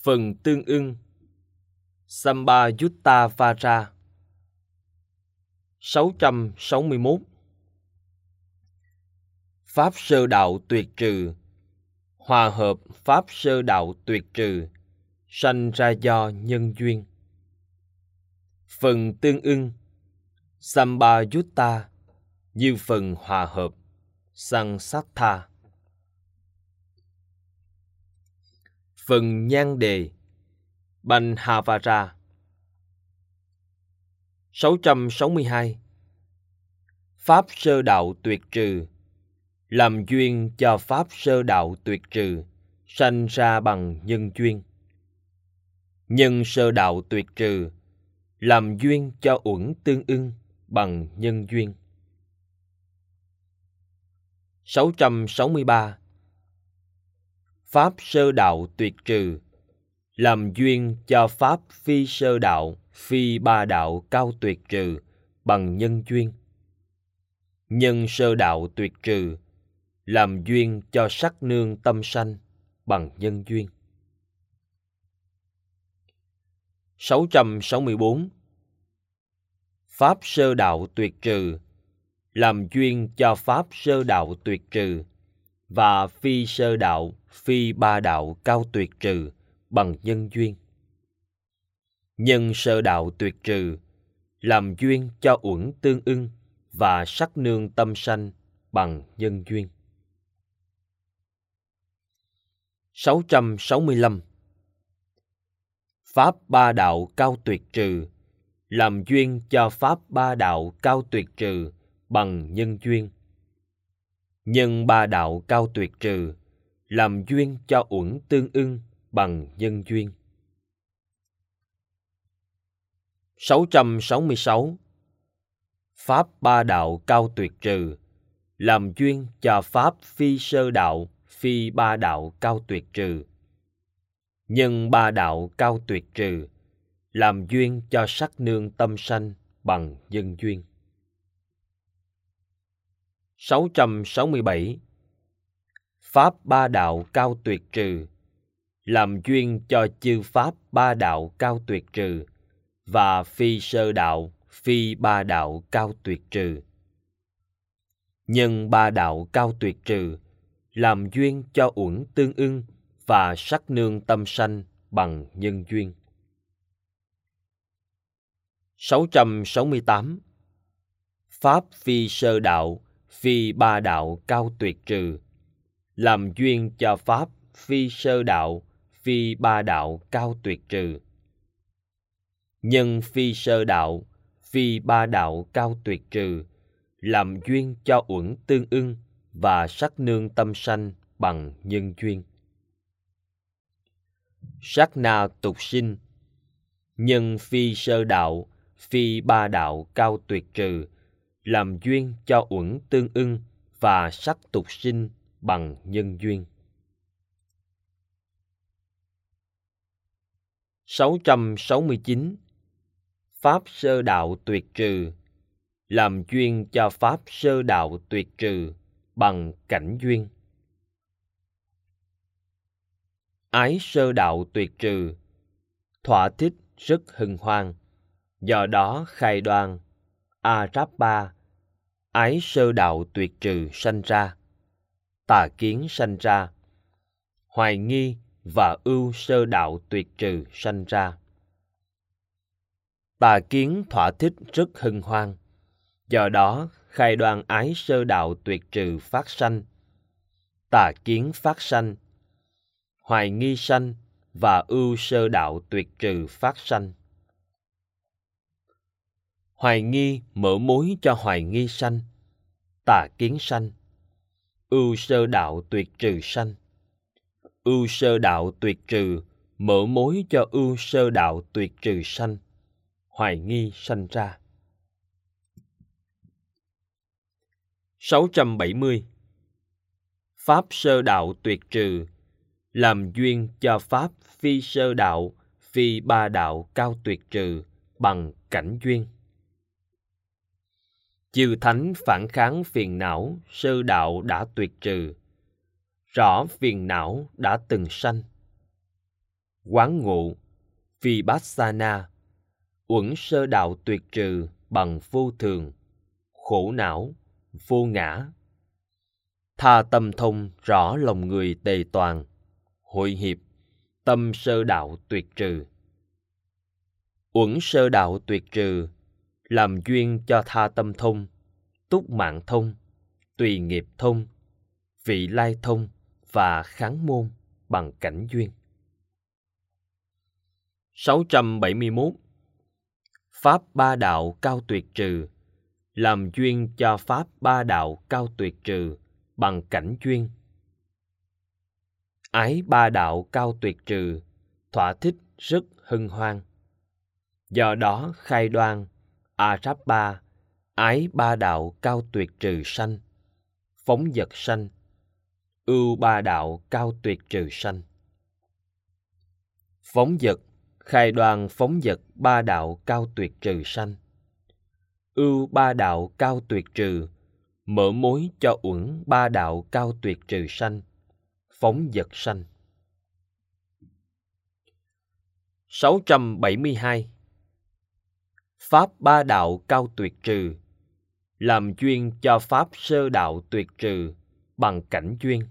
Phần tương ưng Sambayutta Vara 661. Pháp sơ đạo tuyệt trừ, hòa hợp pháp sơ đạo tuyệt trừ, sanh ra do nhân duyên. Phần tương ưng Sambayutta như phần hòa hợp Sangsatha. Phần nhan đề Banhavara 662. Pháp sơ đạo tuyệt trừ, làm duyên cho pháp sơ đạo tuyệt trừ, sanh ra bằng nhân duyên. Nhân sơ đạo tuyệt trừ, làm duyên cho uẩn tương ưng bằng nhân duyên. 663. Pháp sơ đạo tuyệt trừ, làm duyên cho pháp phi sơ đạo, phi ba đạo cao tuyệt trừ bằng nhân duyên. Nhân sơ đạo tuyệt trừ, làm duyên cho sắc nương tâm sanh bằng nhân duyên. 664. Pháp sơ đạo tuyệt trừ, làm duyên cho pháp sơ đạo tuyệt trừ và phi sơ đạo, phi ba đạo cao tuyệt trừ bằng nhân duyên. Nhân sơ đạo tuyệt trừ, làm duyên cho uẩn tương ưng và sắc nương tâm sanh bằng nhân duyên. 665. Pháp ba đạo cao tuyệt trừ, làm duyên cho pháp ba đạo cao tuyệt trừ bằng nhân duyên. Nhân ba đạo cao tuyệt trừ, làm duyên cho uẩn tương ưng bằng nhân duyên. 666. Pháp ba đạo cao tuyệt trừ, làm duyên cho pháp phi sơ đạo, phi ba đạo cao tuyệt trừ. Nhân ba đạo cao tuyệt trừ, làm duyên cho sắc nương tâm sanh bằng nhân duyên. 667. Pháp ba đạo cao tuyệt trừ, làm duyên cho chư pháp ba đạo cao tuyệt trừ và phi sơ đạo, phi ba đạo cao tuyệt trừ. Nhân ba đạo cao tuyệt trừ, làm duyên cho uẩn tương ưng và sắc nương tâm sanh bằng nhân duyên. 668. Pháp phi sơ đạo, phi ba đạo cao tuyệt trừ, làm duyên cho pháp phi sơ đạo, phi ba đạo cao tuyệt trừ. Nhân phi sơ đạo, phi ba đạo cao tuyệt trừ, làm duyên cho uẩn tương ưng và sắc nương tâm sanh bằng nhân duyên. Sát na tục sinh. Nhân phi sơ đạo, phi ba đạo cao tuyệt trừ, làm duyên cho uẩn tương ưng và sắc tục sinh bằng nhân duyên. 669. Pháp sơ đạo tuyệt trừ, làm duyên cho pháp sơ đạo tuyệt trừ bằng cảnh duyên. Ái sơ đạo tuyệt trừ, thỏa thích rất hân hoan, do đó khai đoan Arabba, ái sơ đạo tuyệt trừ sanh ra, tà kiến sanh ra, hoài nghi và ưu sơ đạo tuyệt trừ sanh ra. Tà kiến thỏa thích rất hân hoan, do đó khai đoan ái sơ đạo tuyệt trừ phát sanh, tà kiến phát sanh, hoài nghi sanh và ưu sơ đạo tuyệt trừ phát sanh. Hoài nghi mở mối cho hoài nghi sanh, tà kiến sanh, ưu sơ đạo tuyệt trừ sanh. Ưu sơ đạo tuyệt trừ mở mối cho ưu sơ đạo tuyệt trừ sanh, hoài nghi sanh ra. 670. Pháp sơ đạo tuyệt trừ, làm duyên cho pháp phi sơ đạo, phi ba đạo cao tuyệt trừ bằng cảnh duyên. Chư thánh phản kháng phiền não sơ đạo đã tuyệt trừ, rõ phiền não đã từng sanh. Quán ngụ Vipassana, uẩn sơ đạo tuyệt trừ bằng vô thường, khổ não, vô ngã. Tha tâm thông rõ lòng người tề toàn, hội hiệp, tâm sơ đạo tuyệt trừ. Uẩn sơ đạo tuyệt trừ, làm duyên cho tha tâm thông, túc mạng thông, tùy nghiệp thông, vị lai thông và kháng môn bằng cảnh duyên. 671. Pháp ba đạo cao tuyệt trừ, làm duyên cho pháp ba đạo cao tuyệt trừ bằng cảnh duyên. Ái ba đạo cao tuyệt trừ, thỏa thích rất hân hoan. Do đó khai đoan Arabba, ái ba đạo cao tuyệt trừ sanh, phóng dật sanh, ưu ba đạo cao tuyệt trừ sanh. Phóng dật, khai đoan phóng dật ba đạo cao tuyệt trừ sanh. Ưu ba đạo cao tuyệt trừ, mở mối cho uẩn ba đạo cao tuyệt trừ sanh, phóng dật sanh. 672. Pháp ba đạo cao tuyệt trừ, làm duyên cho pháp sơ đạo tuyệt trừ bằng cảnh duyên.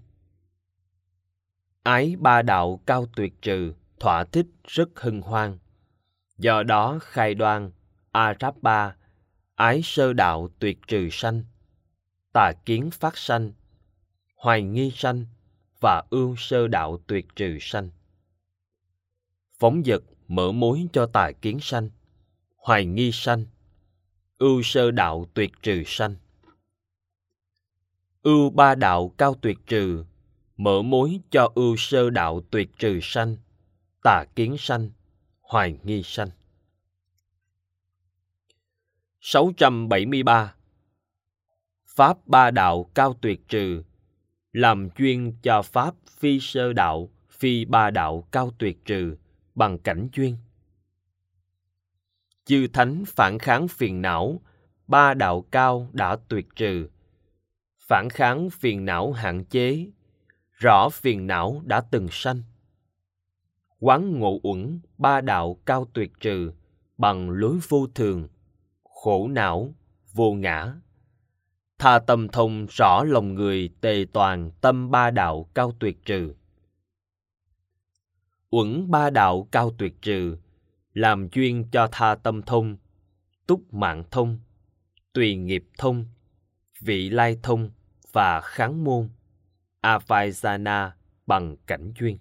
Ái ba đạo cao tuyệt trừ, thỏa thích rất hân hoan. Do đó khai đoan Arabba, ái sơ đạo tuyệt trừ sanh, tà kiến phát sanh, hoài nghi sanh và ưu sơ đạo tuyệt trừ sanh. Phóng dật mở mối cho tà kiến sanh, hoài nghi sanh, ưu sơ đạo tuyệt trừ sanh. Ưu ba đạo cao tuyệt trừ, mở mối cho ưu sơ đạo tuyệt trừ sanh, tà kiến sanh, hoài nghi sanh. 673. Pháp ba đạo cao tuyệt trừ, làm duyên cho pháp phi sơ đạo, phi ba đạo cao tuyệt trừ bằng cảnh duyên. Chư thánh phản kháng phiền não, ba đạo cao đã tuyệt trừ. Phản kháng phiền não hạn chế, rõ phiền não đã từng sanh. Quán ngộ uẩn ba đạo cao tuyệt trừ bằng lối vô thường, khổ não, vô ngã. Tha tâm thông rõ lòng người tề toàn tâm ba đạo cao tuyệt trừ. Uẩn ba đạo cao tuyệt trừ, làm duyên cho tha tâm thông, túc mạng thông, tùy nghiệp thông, vị lai thông và kháng môn Avaijana bằng cảnh duyên.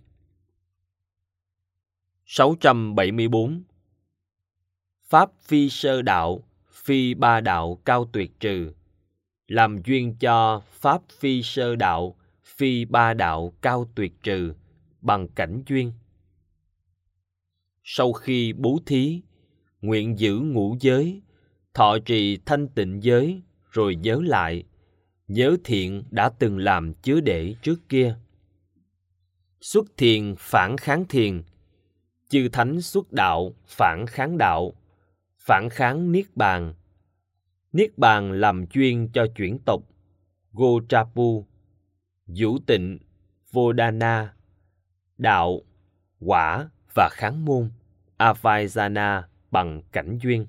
674. Pháp phi sơ đạo, phi ba đạo cao tuyệt trừ, làm duyên cho pháp phi sơ đạo, phi ba đạo cao tuyệt trừ bằng cảnh duyên. Sau khi bố thí, nguyện giữ ngũ giới, thọ trì thanh tịnh giới, rồi nhớ lại, nhớ thiện đã từng làm chứa để trước kia. Xuất thiền phản kháng thiền, chư thánh xuất đạo phản kháng đạo, phản kháng niết bàn. Niết bàn làm duyên cho chuyển tộc Gotrapu, vũ tịnh Vodana, đạo, quả và kháng môn Avaijana bằng cảnh duyên.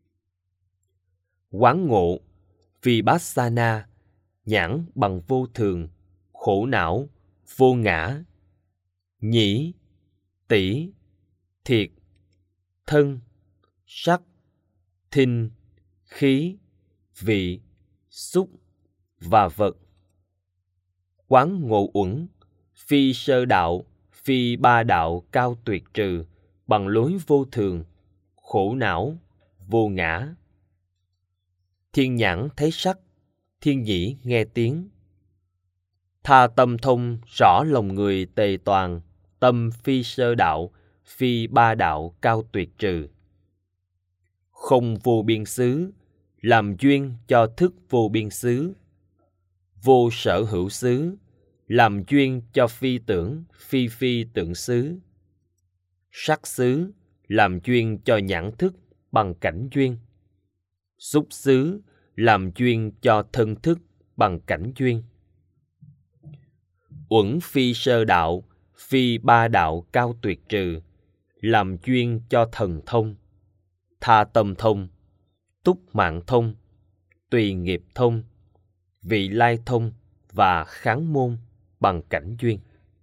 Quán ngộ Vipassana, nhãn bằng vô thường, khổ não, vô ngã. Nhĩ, tỷ, thiệt, thân, sắc, thinh, khí, vị, xúc và vật. Quán ngộ uẩn phi sơ đạo, phi ba đạo cao tuyệt trừ bằng lối vô thường, khổ não, vô ngã. Thiên nhãn thấy sắc, thiên nhĩ nghe tiếng. Tha tâm thông rõ lòng người tề toàn tâm phi sơ đạo, phi ba đạo cao tuyệt trừ. Không vô biên xứ, làm duyên cho thức vô biên xứ. Vô sở hữu xứ, làm duyên cho phi tưởng, phi phi tưởng xứ. Sắc xứ, làm duyên cho nhãn thức bằng cảnh duyên. Xúc xứ, làm duyên cho thân thức bằng cảnh duyên. Uẩn phi sơ đạo, phi ba đạo cao tuyệt trừ, làm duyên cho thần thông, tha tâm thông, túc mạng thông, tùy nghiệp thông, vị lai thông và kháng môn bằng cảnh duyên.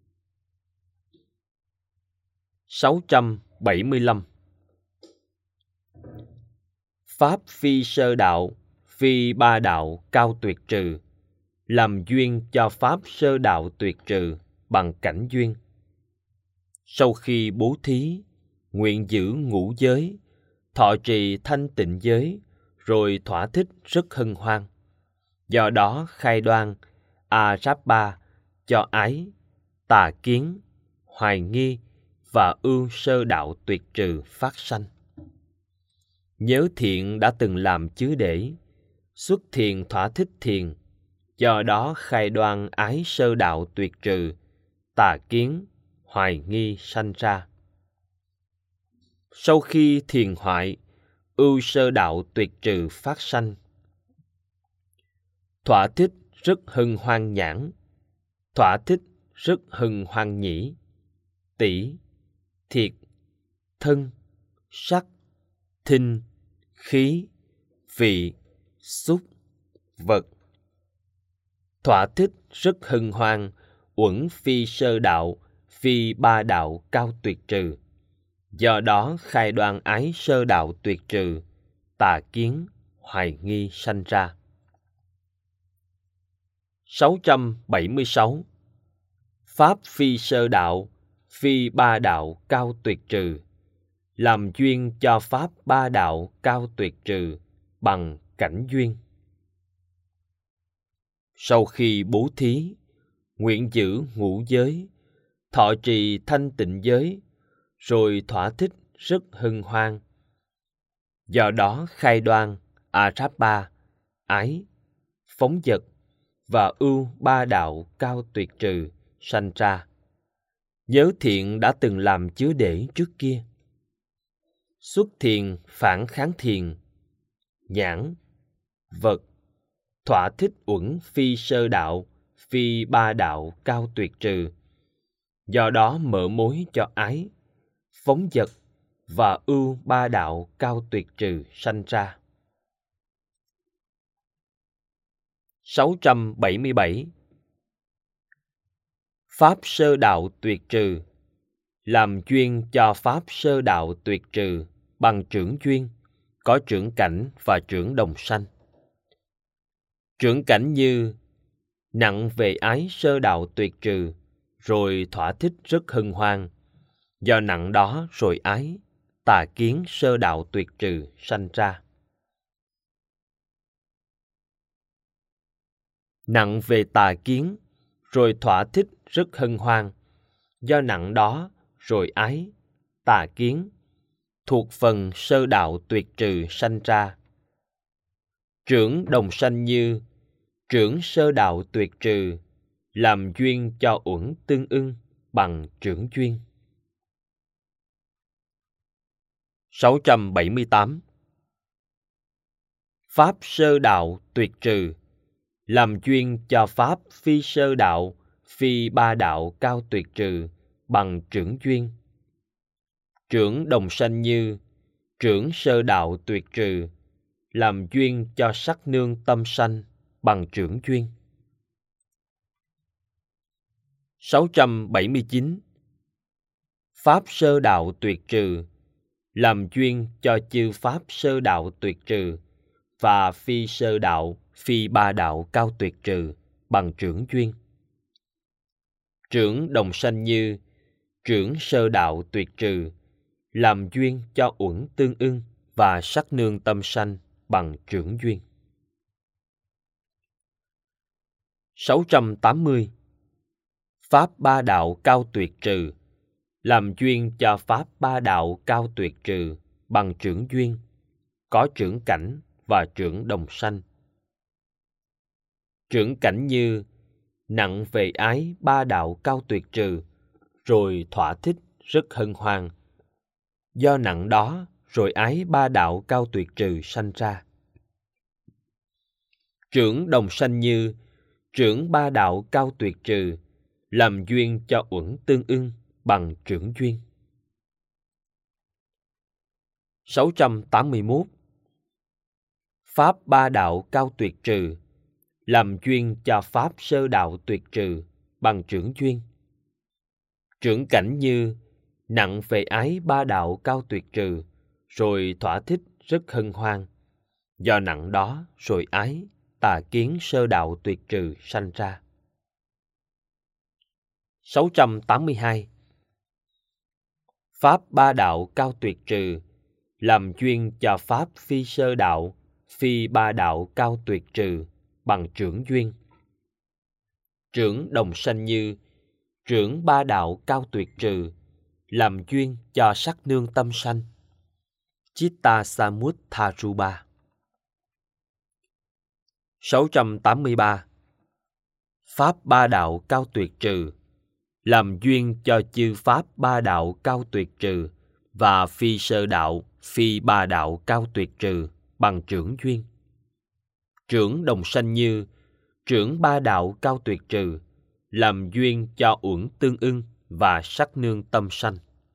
675. Pháp phi sơ đạo, phi ba đạo cao tuyệt trừ, làm duyên cho pháp sơ đạo tuyệt trừ bằng cảnh duyên. Sau khi bố thí, nguyện giữ ngũ giới, thọ trì thanh tịnh giới, rồi thỏa thích rất hân hoan. Do đó khai đoan Arabha cho ái, tà kiến, hoài nghi và ưu sơ đạo tuyệt trừ phát sanh. Nhớ thiện đã từng làm chứa để, xuất thiền thỏa thích thiền, do đó khai đoan ái sơ đạo tuyệt trừ, tà kiến, hoài nghi sanh ra. Sau khi thiền hoại, ưu sơ đạo tuyệt trừ phát sanh. Thỏa thích rất hân hoan nhãn, thỏa thích rất hân hoan nhĩ, tỷ, thiệt, thân, sắc, thinh, khí, vị, xúc, vật. Thỏa thích rất hân hoan, uẩn phi sơ đạo, phi ba đạo cao tuyệt trừ. Do đó khai đoan ái sơ đạo tuyệt trừ, tà kiến, hoài nghi sanh ra. 676. Pháp phi sơ đạo, phi ba đạo cao tuyệt trừ, làm duyên cho pháp ba đạo cao tuyệt trừ bằng cảnh duyên. Sau khi bố thí, nguyện giữ ngũ giới, thọ trì thanh tịnh giới, rồi thỏa thích rất hân hoan. Do đó khai đoan Arabha, ái, phóng dật và ưu ba đạo cao tuyệt trừ sanh ra. Nhớ thiện đã từng làm chứa để trước kia. Xuất thiền phản kháng thiền, nhãn, vật, thỏa thích uẩn phi sơ đạo, phi ba đạo cao tuyệt trừ. Do đó mở mối cho ái, phóng dật và ưu ba đạo cao tuyệt trừ sanh ra. 677. Pháp sơ đạo tuyệt trừ, làm duyên cho pháp sơ đạo tuyệt trừ bằng trưởng duyên, có trưởng cảnh và trưởng đồng sanh. Trưởng cảnh như nặng về ái sơ đạo tuyệt trừ, rồi thỏa thích rất hân hoan. Do nặng đó rồi ái, tà kiến sơ đạo tuyệt trừ sanh ra. Nặng về tà kiến, rồi thỏa thích rất hân hoan. Do nặng đó rồi ái, tà kiến, thuộc phần sơ đạo tuyệt trừ sanh ra. Trưởng đồng sanh như trưởng sơ đạo tuyệt trừ, làm duyên cho uẩn tương ưng bằng trưởng duyên. 678. Pháp sơ đạo tuyệt trừ, làm duyên cho pháp phi sơ đạo, phi ba đạo cao tuyệt trừ bằng trưởng duyên. Trưởng đồng sanh như trưởng sơ đạo tuyệt trừ, làm duyên cho sắc nương tâm sanh bằng trưởng duyên. 679. Pháp sơ đạo tuyệt trừ, làm duyên cho chư pháp sơ đạo tuyệt trừ và phi sơ đạo, phi ba đạo cao tuyệt trừ bằng trưởng duyên. Trưởng đồng sanh như trưởng sơ đạo tuyệt trừ, làm duyên cho uẩn tương ưng và sắc nương tâm sanh bằng trưởng duyên. 680. Pháp ba đạo cao tuyệt trừ, làm duyên cho pháp ba đạo cao tuyệt trừ bằng trưởng duyên, có trưởng cảnh và trưởng đồng sanh. Trưởng cảnh như nặng về ái ba đạo cao tuyệt trừ, rồi thỏa thích rất hân hoan. Do nặng đó rồi ái ba đạo cao tuyệt trừ sanh ra. Trưởng đồng sanh như trưởng ba đạo cao tuyệt trừ, làm duyên cho uẩn tương ưng bằng trưởng duyên. 681. Pháp ba đạo cao tuyệt trừ, làm duyên cho pháp sơ đạo tuyệt trừ bằng trưởng duyên. Trưởng cảnh như nặng về ái ba đạo cao tuyệt trừ, rồi thỏa thích rất hân hoan. Do nặng đó rồi ái, tà kiến sơ đạo tuyệt trừ sanh ra. 682. Pháp ba đạo cao tuyệt trừ, làm duyên cho pháp phi sơ đạo, phi ba đạo cao tuyệt trừ bằng trưởng duyên. Trưởng đồng sanh như trưởng ba đạo cao tuyệt trừ, làm duyên cho sắc nương tâm sanh. Chitta Samutharuba. 683. Pháp ba đạo cao tuyệt trừ, làm duyên cho chư pháp ba đạo cao tuyệt trừ và phi sơ đạo, phi ba đạo cao tuyệt trừ bằng trưởng duyên. Trưởng đồng sanh như trưởng ba đạo cao tuyệt trừ, làm duyên cho uẩn tương ưng và sắc nương tâm sanh.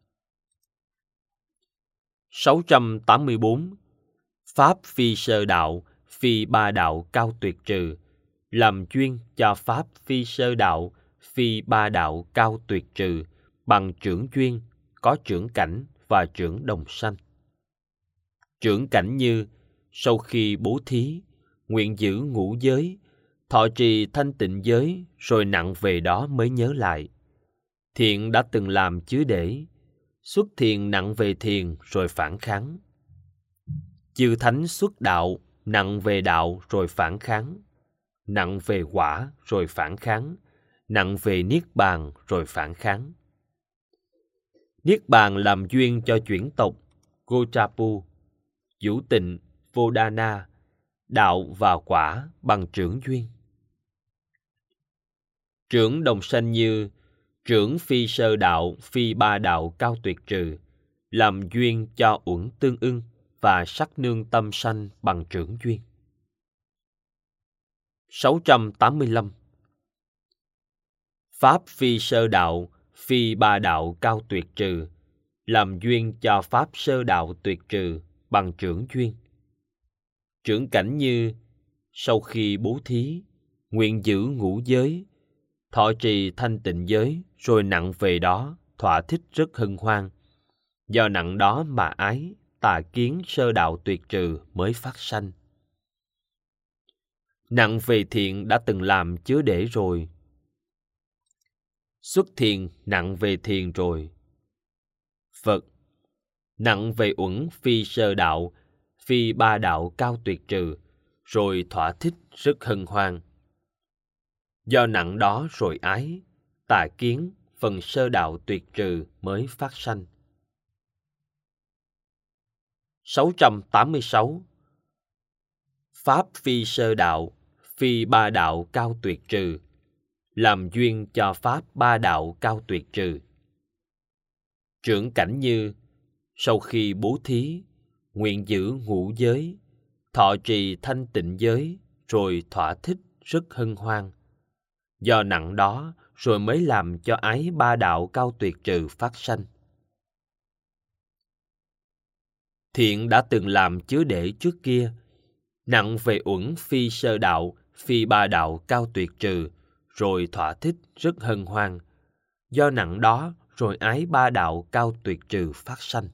684. Pháp phi sơ đạo, phi ba đạo cao tuyệt trừ, làm duyên cho pháp phi sơ đạo, phi ba đạo cao tuyệt trừ bằng trưởng duyên, có trưởng cảnh và trưởng đồng sanh. Trưởng cảnh như sau khi bố thí, nguyện giữ ngũ giới, thọ trì thanh tịnh giới, rồi nặng về đó mới nhớ lại. Thiện đã từng làm chứa để, xuất thiền nặng về thiền rồi phản kháng. Chư thánh xuất đạo, nặng về đạo rồi phản kháng. Nặng về quả rồi phản kháng. Nặng về niết bàn rồi phản kháng. Niết bàn làm duyên cho chuyển tộc Gochapu, Vũ Tịnh, Vodana, đạo và quả bằng trưởng duyên. Trưởng đồng sanh như trưởng phi sơ đạo, phi ba đạo cao tuyệt trừ, làm duyên cho uẩn tương ưng và sắc nương tâm sanh bằng trưởng duyên. 685. Pháp phi sơ đạo, phi ba đạo cao tuyệt trừ, làm duyên cho pháp sơ đạo tuyệt trừ bằng trưởng duyên. Trưởng cảnh như sau khi bố thí, nguyện giữ ngũ giới, thọ trì thanh tịnh giới, rồi nặng về đó, thỏa thích rất hân hoan. Do nặng đó mà ái, tà kiến sơ đạo tuyệt trừ mới phát sanh. Nặng về thiện đã từng làm chứa để rồi. Xuất thiền nặng về thiền rồi. Phật. Nặng về uẩn phi sơ đạo, phi ba đạo cao tuyệt trừ, rồi thỏa thích rất hân hoan. Do nặng đó rồi ái, tà kiến phần sơ đạo tuyệt trừ mới phát sanh. 686. Pháp phi sơ đạo, phi ba đạo cao tuyệt trừ, làm duyên cho pháp ba đạo cao tuyệt trừ. Trưởng cảnh như sau khi bố thí, nguyện giữ ngũ giới, thọ trì thanh tịnh giới, rồi thỏa thích rất hân hoan. Do nặng đó rồi mới làm cho ái ba đạo cao tuyệt trừ phát sanh. Thiện đã từng làm chứa để trước kia, nặng về uẩn phi sơ đạo, phi ba đạo cao tuyệt trừ, rồi thỏa thích rất hân hoan. Do nặng đó rồi ái ba đạo cao tuyệt trừ phát sanh.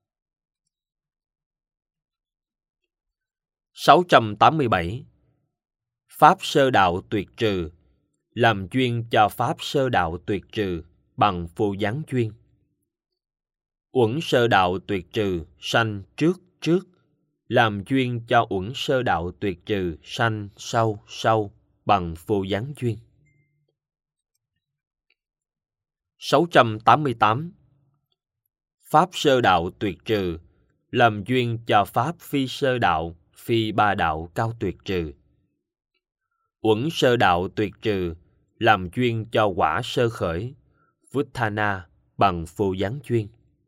687. Pháp sơ đạo tuyệt trừ, làm duyên cho pháp sơ đạo tuyệt trừ bằng vô gián duyên. Uẩn sơ đạo tuyệt trừ sanh trước, làm duyên cho uẩn sơ đạo tuyệt trừ sanh sau bằng vô gián duyên. 688. Pháp sơ đạo tuyệt trừ, làm duyên cho pháp phi sơ đạo, phi ba đạo cao tuyệt trừ. Uẩn sơ đạo tuyệt trừ, làm duyên cho quả sơ khởi, Vuttana bằng vô gián duyên.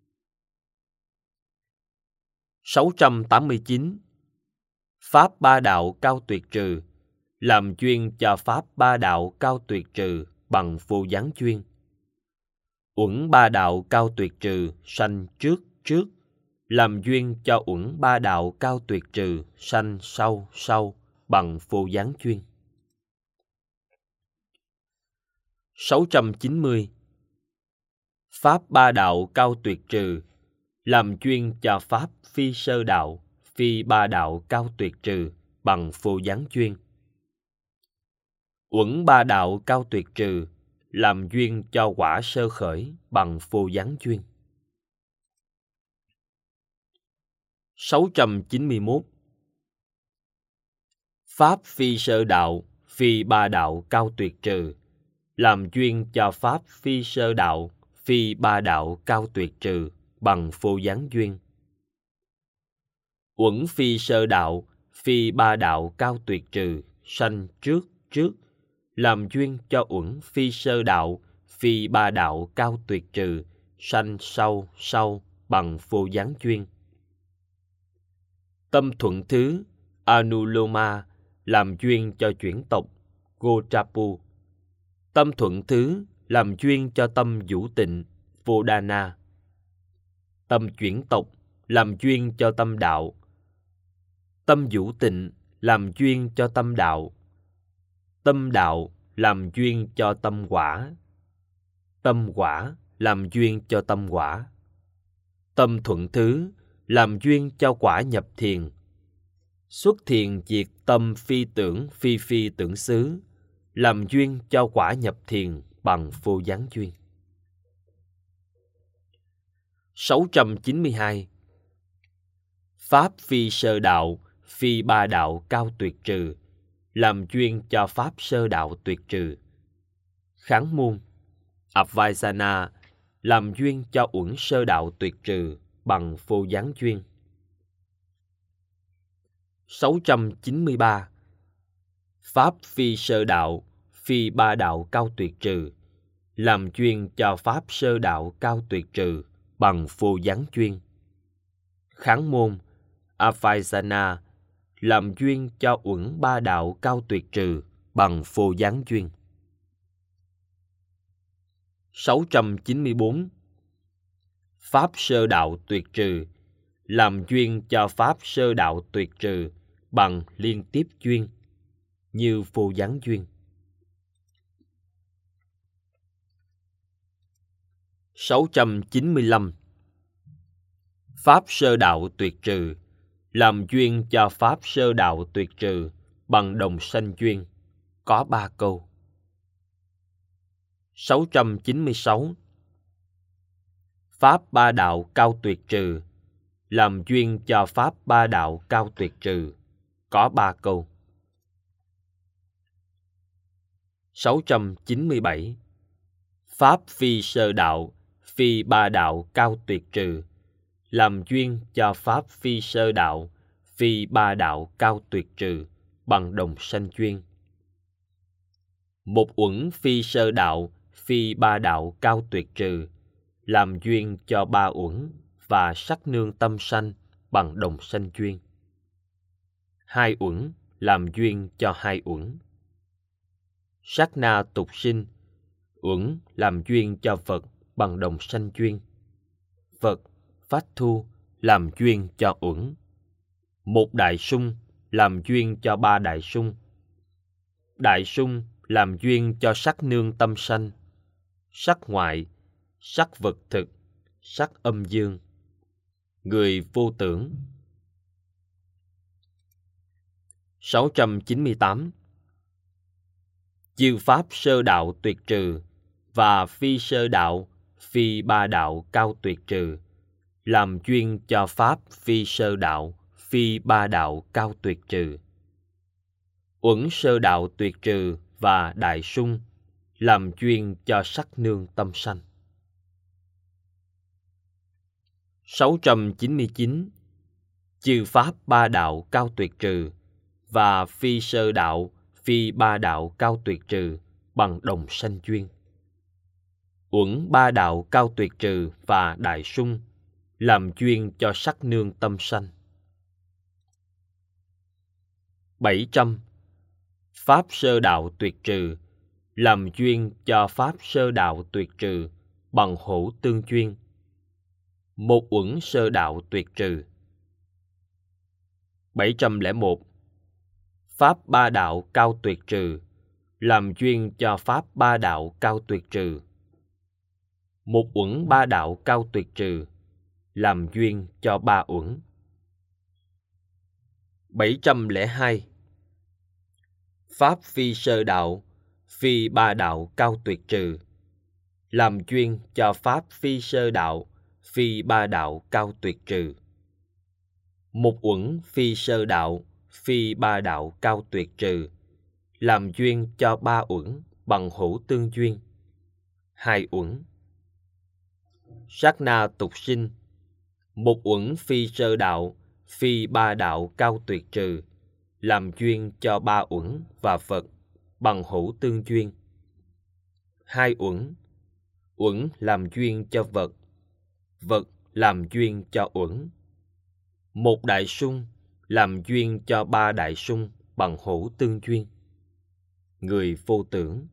689. Pháp ba đạo cao tuyệt trừ, làm duyên cho pháp ba đạo cao tuyệt trừ bằng vô gián duyên. Uẩn ba đạo cao tuyệt trừ sanh trước, làm duyên cho uẩn ba đạo cao tuyệt trừ, sanh sau bằng phù gián chuyên. 690. Pháp ba đạo cao tuyệt trừ, làm chuyên cho pháp phi sơ đạo, phi ba đạo cao tuyệt trừ bằng phù gián chuyên. Uẩn ba đạo cao tuyệt trừ, làm duyên cho quả sơ khởi bằng phù gián chuyên. 691. Pháp phi sơ đạo, phi ba đạo cao tuyệt trừ, làm duyên cho pháp phi sơ đạo, phi ba đạo cao tuyệt trừ bằng phù gián duyên. Uẩn phi sơ đạo, phi ba đạo cao tuyệt trừ, sanh trước, làm duyên cho uẩn phi sơ đạo, phi ba đạo cao tuyệt trừ, sanh sau bằng phù gián duyên. Tâm thuận thứ, Anuloma, làm duyên cho chuyển tộc, Gotrapu. Tâm thuận thứ, làm duyên cho tâm vũ tịnh, Vodana. Tâm chuyển tộc, làm duyên cho tâm đạo. Tâm vũ tịnh, làm duyên cho tâm đạo. Tâm đạo, làm duyên cho tâm quả. Tâm quả, làm duyên cho tâm quả. Tâm thuận thứ, làm duyên cho quả nhập thiền. Xuất thiền diệt tâm phi tưởng phi tưởng xứ, làm duyên cho quả nhập thiền bằng phù gián duyên. 692. Pháp phi sơ đạo, phi ba đạo cao tuyệt trừ, làm duyên cho pháp sơ đạo tuyệt trừ. Kháng môn, Avajana, làm duyên cho uẩn sơ đạo tuyệt trừ bằng phù gián duyên. 693. Pháp phi sơ đạo, phi ba đạo cao tuyệt trừ, làm duyên cho pháp sơ đạo cao tuyệt trừ bằng phù gián duyên. Kháng môn, Avajana, làm duyên cho uẩn ba đạo cao tuyệt trừ bằng phù gián duyên. 694. Pháp sơ đạo tuyệt trừ, làm duyên cho pháp sơ đạo tuyệt trừ bằng liên tiếp duyên, như phù gián duyên. 695. Pháp sơ đạo tuyệt trừ, làm duyên cho pháp sơ đạo tuyệt trừ bằng đồng sanh duyên, có 3 câu. 696. Pháp ba đạo cao tuyệt trừ, làm duyên cho pháp ba đạo cao tuyệt trừ, có 3 câu. 697. Pháp phi sơ đạo, phi ba đạo cao tuyệt trừ, làm duyên cho pháp phi sơ đạo, phi ba đạo cao tuyệt trừ bằng đồng sanh duyên. Một uẩn phi sơ đạo, phi ba đạo cao tuyệt trừ, làm duyên cho 3 uẩn và sắc nương tâm sanh bằng đồng sanh duyên. 2 uẩn làm duyên cho 2 uẩn. Sát na tục sinh, uẩn làm duyên cho Phật bằng đồng sanh duyên. Phật, Phát thu làm duyên cho uẩn. Một đại sung làm duyên cho 3 đại sung. Đại sung làm duyên cho sắc nương tâm sanh, sắc ngoại, sắc vật thực, sắc âm dương. Người vô tưởng. 698. Chư pháp sơ đạo tuyệt trừ và phi sơ đạo, phi ba đạo cao tuyệt trừ, làm duyên cho pháp phi sơ đạo, phi ba đạo cao tuyệt trừ. Uẩn sơ đạo tuyệt trừ và đại sung, làm duyên cho sắc nương tâm sanh. 699. Chư pháp ba đạo cao tuyệt trừ và phi sơ đạo, phi ba đạo cao tuyệt trừ bằng đồng sanh duyên. Uẩn ba đạo cao tuyệt trừ và đại sung, làm duyên cho sắc nương tâm sanh. 700. Pháp sơ đạo tuyệt trừ, làm duyên cho pháp sơ đạo tuyệt trừ bằng hữu tương duyên. Một uẩn sơ đạo tuyệt trừ. 701. Pháp ba đạo cao tuyệt trừ, làm duyên cho pháp ba đạo cao tuyệt trừ. Một uẩn ba đạo cao tuyệt trừ, làm duyên cho ba uẩn. 702. Pháp phi sơ đạo, phi ba đạo cao tuyệt trừ, làm duyên cho pháp phi sơ đạo, phi ba đạo cao tuyệt trừ. Một uẩn phi sơ đạo, phi ba đạo cao tuyệt trừ, làm duyên cho ba uẩn bằng hữu tương duyên. Hai uẩn. Sát na tục sinh. Một uẩn phi sơ đạo, phi ba đạo cao tuyệt trừ, làm duyên cho ba uẩn và Phật bằng hữu tương duyên. Hai uẩn. Uẩn làm duyên cho vật, vật làm duyên cho uẩn. Một đại sung làm duyên cho ba đại sung bằng hữu tương duyên. Người vô tưởng.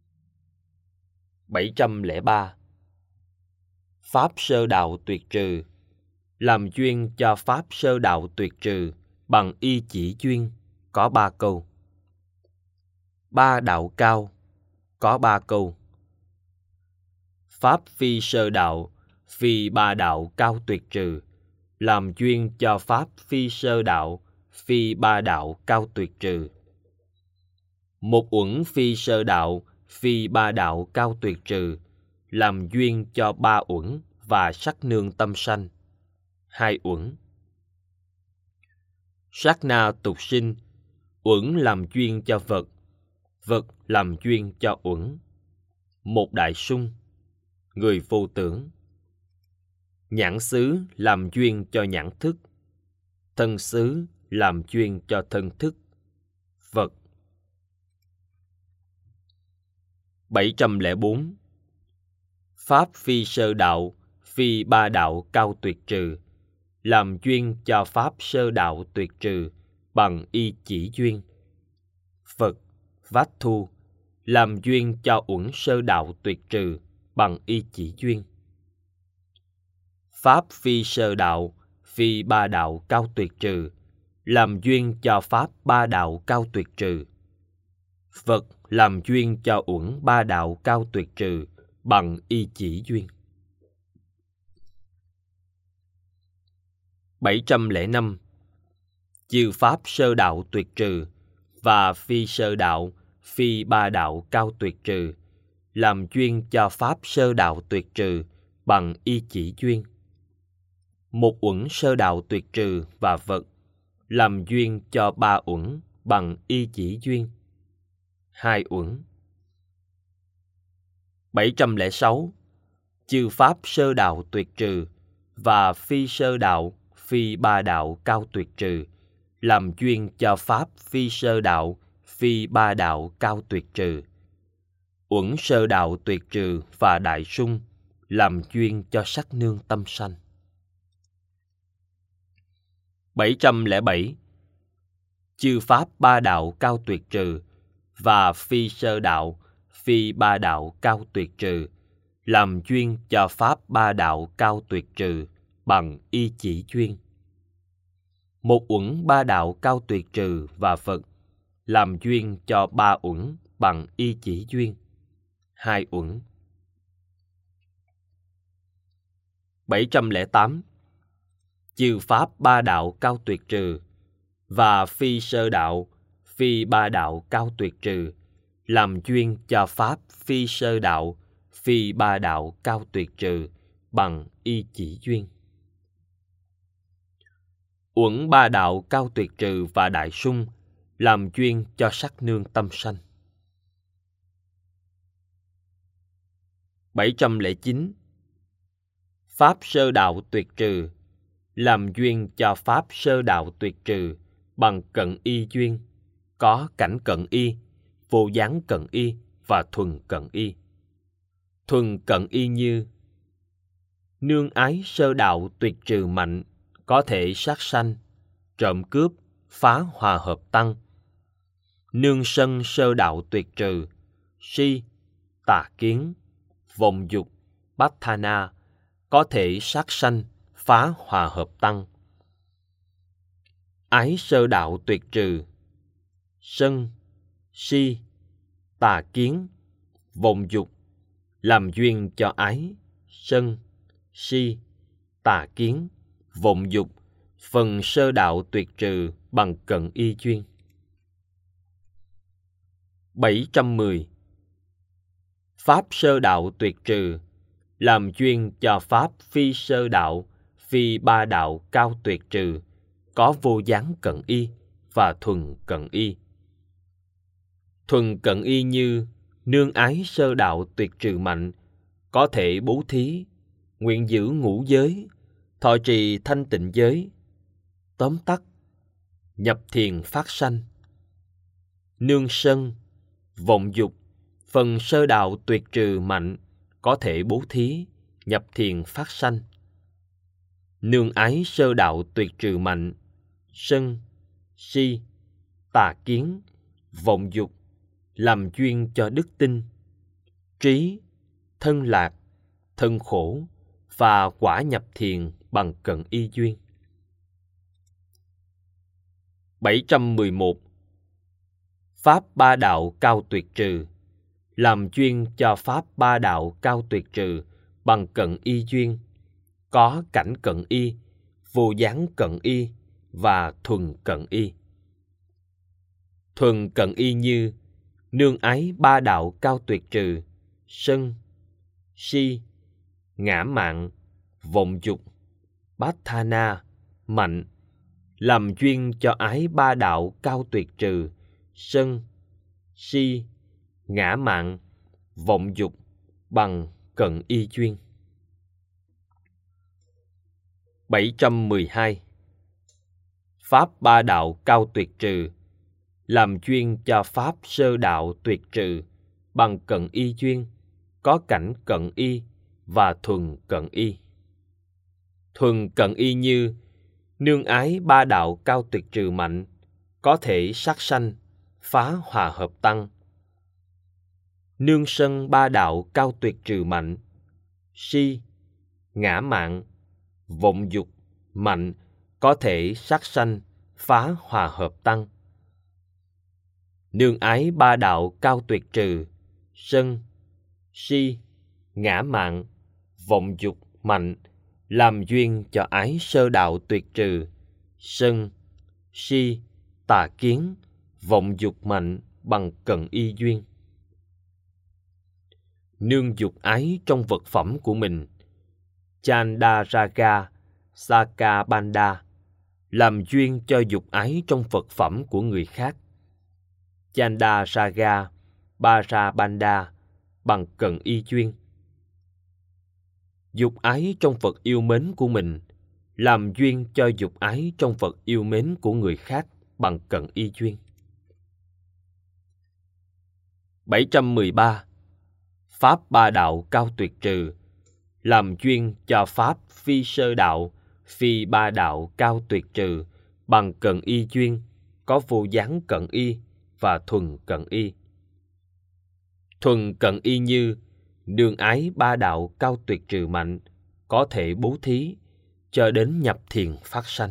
703. Pháp sơ đạo tuyệt trừ, làm duyên cho pháp sơ đạo tuyệt trừ bằng y chỉ duyên, có ba câu. Ba đạo cao, có ba câu. Pháp phi sơ đạo, phi ba đạo cao tuyệt trừ, làm duyên cho pháp phi sơ đạo, phi ba đạo cao tuyệt trừ. Một uẩn phi sơ đạo, phi ba đạo cao tuyệt trừ, làm duyên cho ba uẩn và sắc nương tâm sanh. Hai uẩn. Sát na tục sinh. Uẩn làm duyên cho vật, vật làm duyên cho uẩn. Một đại sung. Người vô tưởng. Nhãn xứ làm duyên cho nhãn thức, thân xứ làm duyên cho thân thức, vật. 704. Pháp phi sơ đạo, phi ba đạo cao tuyệt trừ, làm duyên cho pháp sơ đạo tuyệt trừ bằng y chỉ duyên. Phật, Vát Thu, làm duyên cho uẩn sơ đạo tuyệt trừ bằng y chỉ duyên. Pháp phi sơ đạo, phi ba đạo cao tuyệt trừ, làm duyên cho pháp ba đạo cao tuyệt trừ. Phật làm duyên cho uẩn ba đạo cao tuyệt trừ bằng y chỉ duyên. 705. Chư pháp sơ đạo tuyệt trừ và phi sơ đạo, phi ba đạo cao tuyệt trừ, làm duyên cho pháp sơ đạo tuyệt trừ bằng y chỉ duyên. Một uẩn sơ đạo tuyệt trừ và vật, làm duyên cho ba uẩn bằng y chỉ duyên. Hai uẩn. 706. Chư pháp sơ đạo tuyệt trừ và phi sơ đạo, phi ba đạo cao tuyệt trừ, làm duyên cho pháp phi sơ đạo, phi ba đạo cao tuyệt trừ. Uẩn sơ đạo tuyệt trừ và đại sung, làm duyên cho sắc nương tâm sanh. 707. Chư pháp ba đạo cao tuyệt trừ và phi sơ đạo, phi ba đạo cao tuyệt trừ, làm duyên cho pháp ba đạo cao tuyệt trừ bằng y chỉ duyên. Một uẩn ba đạo cao tuyệt trừ và Phật, làm duyên cho ba uẩn bằng y chỉ duyên. Hai uẩn. 708. Chư pháp ba đạo cao tuyệt trừ và phi sơ đạo, phi ba đạo cao tuyệt trừ, làm duyên cho pháp phi sơ đạo, phi ba đạo cao tuyệt trừ bằng y chỉ duyên. Uẩn ba đạo cao tuyệt trừ và đại sung, làm duyên cho sắc nương tâm sanh. 709. Pháp sơ đạo tuyệt trừ, làm duyên cho pháp sơ đạo tuyệt trừ bằng cận y duyên, có cảnh cận y, vô gián cận y và thuần cận y. Thuần cận y như: nương ái sơ đạo tuyệt trừ mạnh, có thể sát sanh, trộm cướp, phá hòa hợp tăng. Nương sân sơ đạo tuyệt trừ, si, tà kiến, vọng dục, bát tha na, có thể sát sanh, phá hòa hợp tăng. Ái sơ đạo tuyệt trừ, sân, si, tà kiến, vọng dục, làm duyên cho ái, sân, si, tà kiến, vọng dục, phần sơ đạo tuyệt trừ bằng cận y duyên. 710. Pháp sơ đạo tuyệt trừ, làm duyên cho pháp phi sơ đạo, phi ba đạo cao tuyệt trừ, có vô gián cận y và thuần cận y. Thuần cận y như nương ái sơ đạo tuyệt trừ mạnh, có thể bố thí, nguyện giữ ngũ giới, thọ trì thanh tịnh giới. Tóm tắt, nhập thiền phát sanh. Nương sân, vọng dục, phần sơ đạo tuyệt trừ mạnh, có thể bố thí, nhập thiền phát sanh. Nương ái sơ đạo tuyệt trừ mạnh, sân, si, tà kiến, vọng dục, làm duyên cho đức tin, trí, thân lạc, thân khổ và quả nhập thiền bằng cận y duyên. 711. Pháp ba đạo cao tuyệt trừ, làm duyên cho pháp ba đạo cao tuyệt trừ bằng cận y duyên, có cảnh cận y, vô gián cận y và thuần cận y. Thuần cận y như nương ái ba đạo cao tuyệt trừ, sân, si, ngã mạn, vọng dục, bát tha na, mạnh, làm duyên cho ái ba đạo cao tuyệt trừ, sân, si, ngã mạn, vọng dục bằng cận y duyên. 712. Pháp ba đạo cao tuyệt trừ, làm duyên cho pháp sơ đạo tuyệt trừ bằng cận y duyên, có cảnh cận y và thuần cận y. Thuần cận y như nương ái ba đạo cao tuyệt trừ mạnh, có thể sát sanh, phá hòa hợp tăng. Nương sân ba đạo cao tuyệt trừ mạnh, si, ngã mạn, vọng dục mạnh, có thể sát sanh, phá hòa hợp tăng. Nương ái ba đạo cao tuyệt trừ, sân, si, ngã mạn, vọng dục mạnh, làm duyên cho ái sơ đạo tuyệt trừ, sân, si, tà kiến, vọng dục mạnh bằng cận y duyên. Nương dục ái trong vật phẩm của mình, Chandaraga, Sakabanda, làm duyên cho dục ái trong vật phẩm của người khác, Chandaraga, Parabanda, bằng cận y duyên. Dục ái trong vật yêu mến của mình, làm duyên cho dục ái trong vật yêu mến của người khác bằng cận y duyên. 713. Pháp ba đạo cao tuyệt trừ, làm duyên cho pháp phi sơ đạo, phi ba đạo cao tuyệt trừ bằng cận y duyên, có vô gián cận y và thuần cận y. Thuần cận y như nương ái ba đạo cao tuyệt trừ mạnh, có thể bố thí, cho đến nhập thiền phát sanh.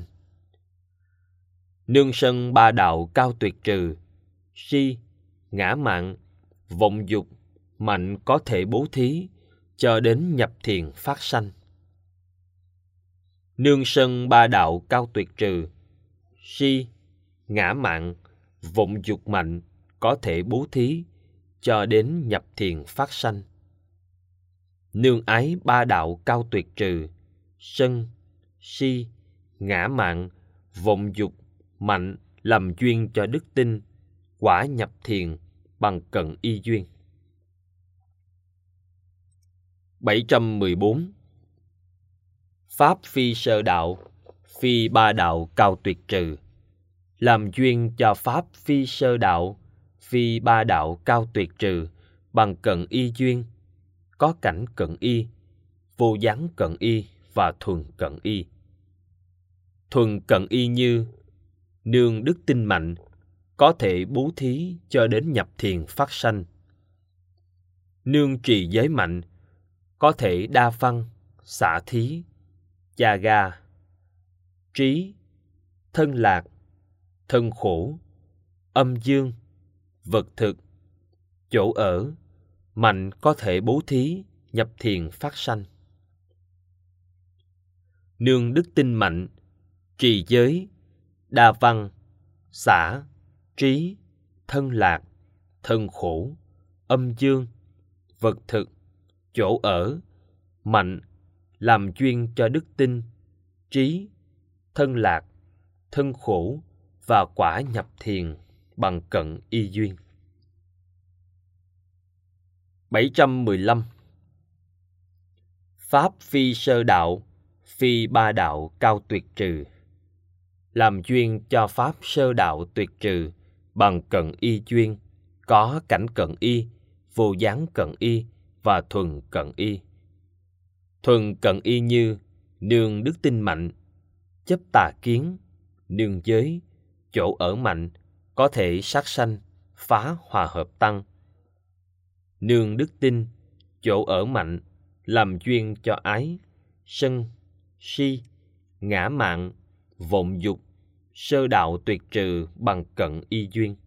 Nương sân ba đạo cao tuyệt trừ, si, ngã mạn, vọng dục mạnh, có thể bố thí, cho đến nhập thiền phát sanh. Nương sân ba đạo cao tuyệt trừ, si, ngã mạn, vọng dục mạnh, có thể bố thí, cho đến nhập thiền phát sanh. Nương ái ba đạo cao tuyệt trừ, sân, si, ngã mạn, vọng dục mạnh, làm duyên cho đức tin, quả nhập thiền bằng cận y duyên. 714. Pháp phi sơ đạo, phi ba đạo cao tuyệt trừ, làm duyên cho pháp phi sơ đạo, phi ba đạo cao tuyệt trừ bằng cận y duyên, có cảnh cận y, vô gián cận y và thuần cận y. Thuần cận y như nương đức tin mạnh, có thể bố thí cho đến nhập thiền phát sanh. Nương trì giới mạnh, có thể đa văn, xả thí, chà ga. Trí, thân lạc, thân khổ, âm dương, vật thực, chỗ ở, mạnh có thể bố thí, nhập thiền phát sanh. Nương đức tinh mạnh, trì giới, đa văn, xả, trí, thân lạc, thân khổ, âm dương, vật thực, chỗ ở, mạnh, làm duyên cho đức tinh, trí, thân lạc, thân khổ và quả nhập thiền bằng cận y duyên. 715. Pháp phi sơ đạo, phi ba đạo cao tuyệt trừ. Làm duyên cho pháp sơ đạo tuyệt trừ bằng cận y duyên, có cảnh cận y, vô gián cận y và thuần cận y. Thuần cận y như nương đức tinh mạnh, chấp tà kiến, nương giới, chỗ ở mạnh, có thể sát sanh, phá hòa hợp tăng. Nương đức tinh, chỗ ở mạnh, làm duyên cho ái, sân, si, ngã mạn, vọng dục, sơ đạo tuyệt trừ bằng cận y duyên.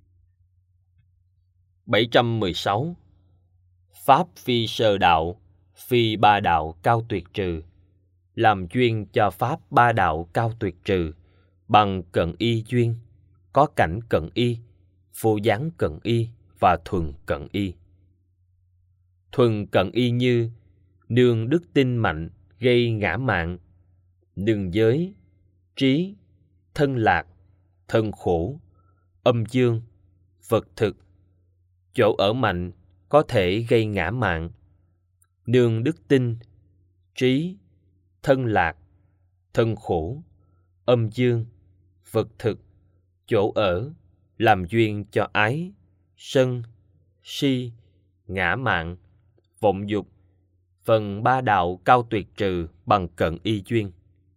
716. Pháp phi sơ đạo, phi ba đạo cao tuyệt trừ. Làm duyên cho pháp ba đạo cao tuyệt trừ bằng cận y duyên, có cảnh cận y, vô gián cận y và thuần cận y. Thuần cận y như nương đức tinh mạnh gây ngã mạn, nương giới, trí, thân lạc, thân khổ, âm dương, vật thực, chỗ ở mạnh có thể gây ngã mạn, nương đức tinh, trí, thân lạc, thân khổ, âm dương, vật thực, chỗ ở, làm duyên cho ái, sân, si, ngã mạn, vọng dục, phần ba đạo cao tuyệt trừ bằng cận y duyên.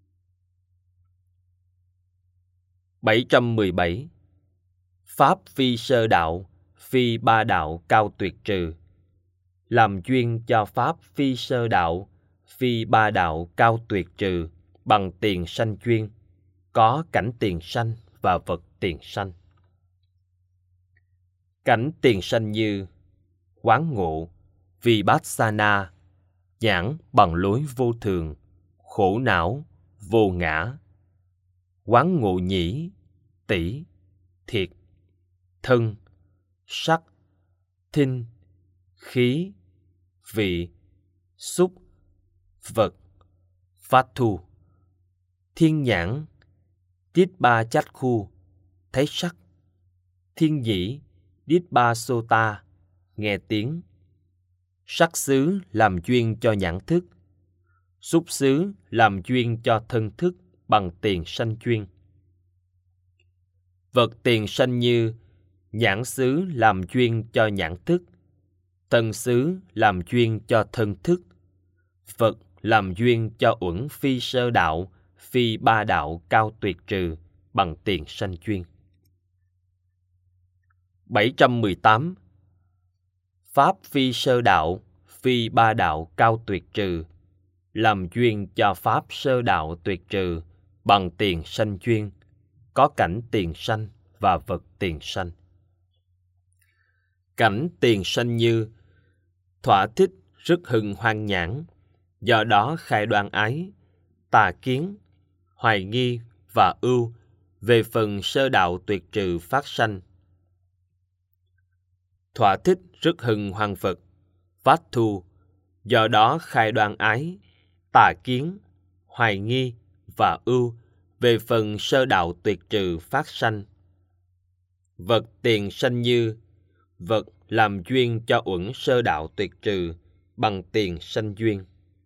717. Pháp phi sơ đạo, phi ba đạo cao tuyệt trừ. Làm duyên cho pháp phi sơ đạo, phi ba đạo cao tuyệt trừ bằng tiền sanh duyên, có cảnh tiền sanh và vật tiền sanh. Cảnh tiền sanh như quán ngộ, vipassana, nhãn bằng lối vô thường, khổ não, vô ngã. Quán ngộ nhĩ, tỷ, thiệt, thân, sắc, thinh, khí, vị, xúc, vật, phát thu. Thiên nhãn, tiết ba chát khu, thấy sắc. Thiên nhĩ, tiết ba sota, nghe tiếng. Sắc xứ làm duyên cho nhãn thức, xúc xứ làm duyên cho thân thức bằng tiền sanh duyên. Vật tiền sanh như nhãn xứ làm duyên cho nhãn thức, thân xứ làm duyên cho thân thức, vật làm duyên cho uẩn phi sơ đạo, phi ba đạo cao tuyệt trừ bằng tiền sanh duyên. 718. Pháp phi sơ đạo, phi ba đạo cao tuyệt trừ. Làm duyên cho pháp sơ đạo tuyệt trừ bằng tiền sanh duyên, có cảnh tiền sanh và vật tiền sanh. Cảnh tiền sanh như thỏa thích rất hừng hoan nhãn, do đó khai đoan ái, tà kiến, hoài nghi và ưu về phần sơ đạo tuyệt trừ phát sanh. Thỏa thích rất hừng hoan Phật, phát thu, do đó khai đoan ái, tà kiến, hoài nghi và ưu về phần sơ đạo tuyệt trừ phát sanh. Vật tiền sanh như vật làm duyên cho uẩn sơ đạo tuyệt trừ bằng tiền sanh duyên.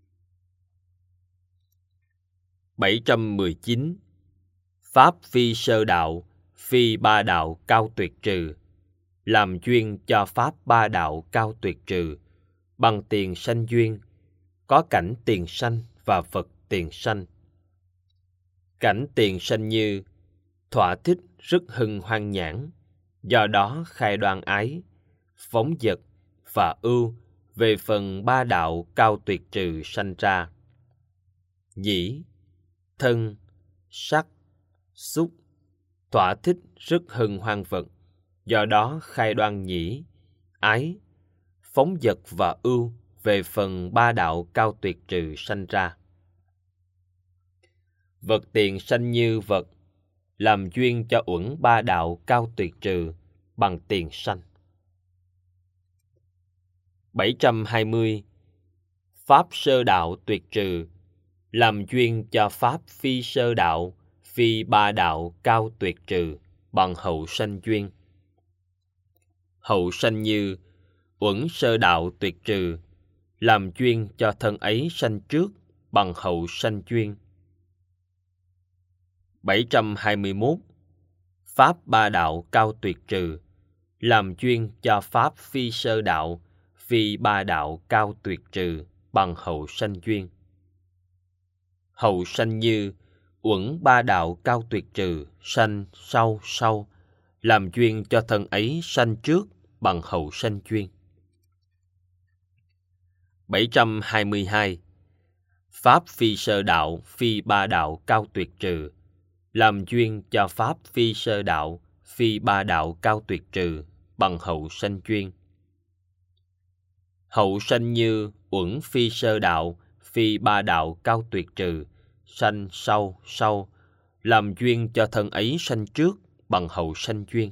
719. Pháp phi sơ đạo, phi ba đạo cao tuyệt trừ. Làm duyên cho pháp ba đạo cao tuyệt trừ bằng tiền sanh duyên, có cảnh tiền sanh và vật tiền sanh. Cảnh tiền sanh như thỏa thích rất hừng hoan nhãn, do đó khai đoan ái, phóng dật và ưu về phần ba đạo cao tuyệt trừ sanh ra. nhĩ, thân, sắc, xúc, thỏa thích rất hân hoan vật, do đó khai đoan nhĩ, ái, phóng dật và ưu về phần ba đạo cao tuyệt trừ sanh ra. Vật tiền sanh như vật, làm duyên cho uẩn ba đạo cao tuyệt trừ bằng tiền sanh. 720. Pháp sơ đạo tuyệt trừ, làm duyên cho pháp phi sơ đạo, phi ba đạo cao tuyệt trừ bằng hậu sanh duyên. Hậu sanh như uẩn sơ đạo tuyệt trừ, làm duyên cho thân ấy sanh trước bằng hậu sanh duyên. 721. Pháp ba đạo cao tuyệt trừ, làm duyên cho pháp phi sơ đạo, phi ba đạo cao tuyệt trừ bằng hậu sanh duyên. Hậu sanh như uẩn ba đạo cao tuyệt trừ sanh sau, làm duyên cho thân ấy sanh trước bằng hậu sanh duyên. 722. Pháp phi sơ đạo, phi ba đạo cao tuyệt trừ, làm duyên cho pháp phi sơ đạo, phi ba đạo cao tuyệt trừ bằng hậu sanh duyên. Hậu sanh như uẩn phi sơ đạo, phi ba đạo cao tuyệt trừ sanh sau, làm duyên cho thân ấy sanh trước bằng hậu sanh duyên.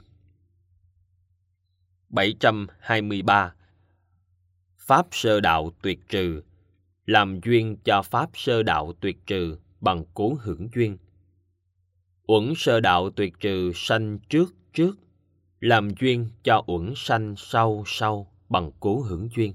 723. Pháp sơ đạo tuyệt trừ, làm duyên cho pháp sơ đạo tuyệt trừ bằng cố hưởng duyên. Uẩn sơ đạo tuyệt trừ sanh trước, làm duyên cho uẩn sanh sau bằng cố hưởng duyên.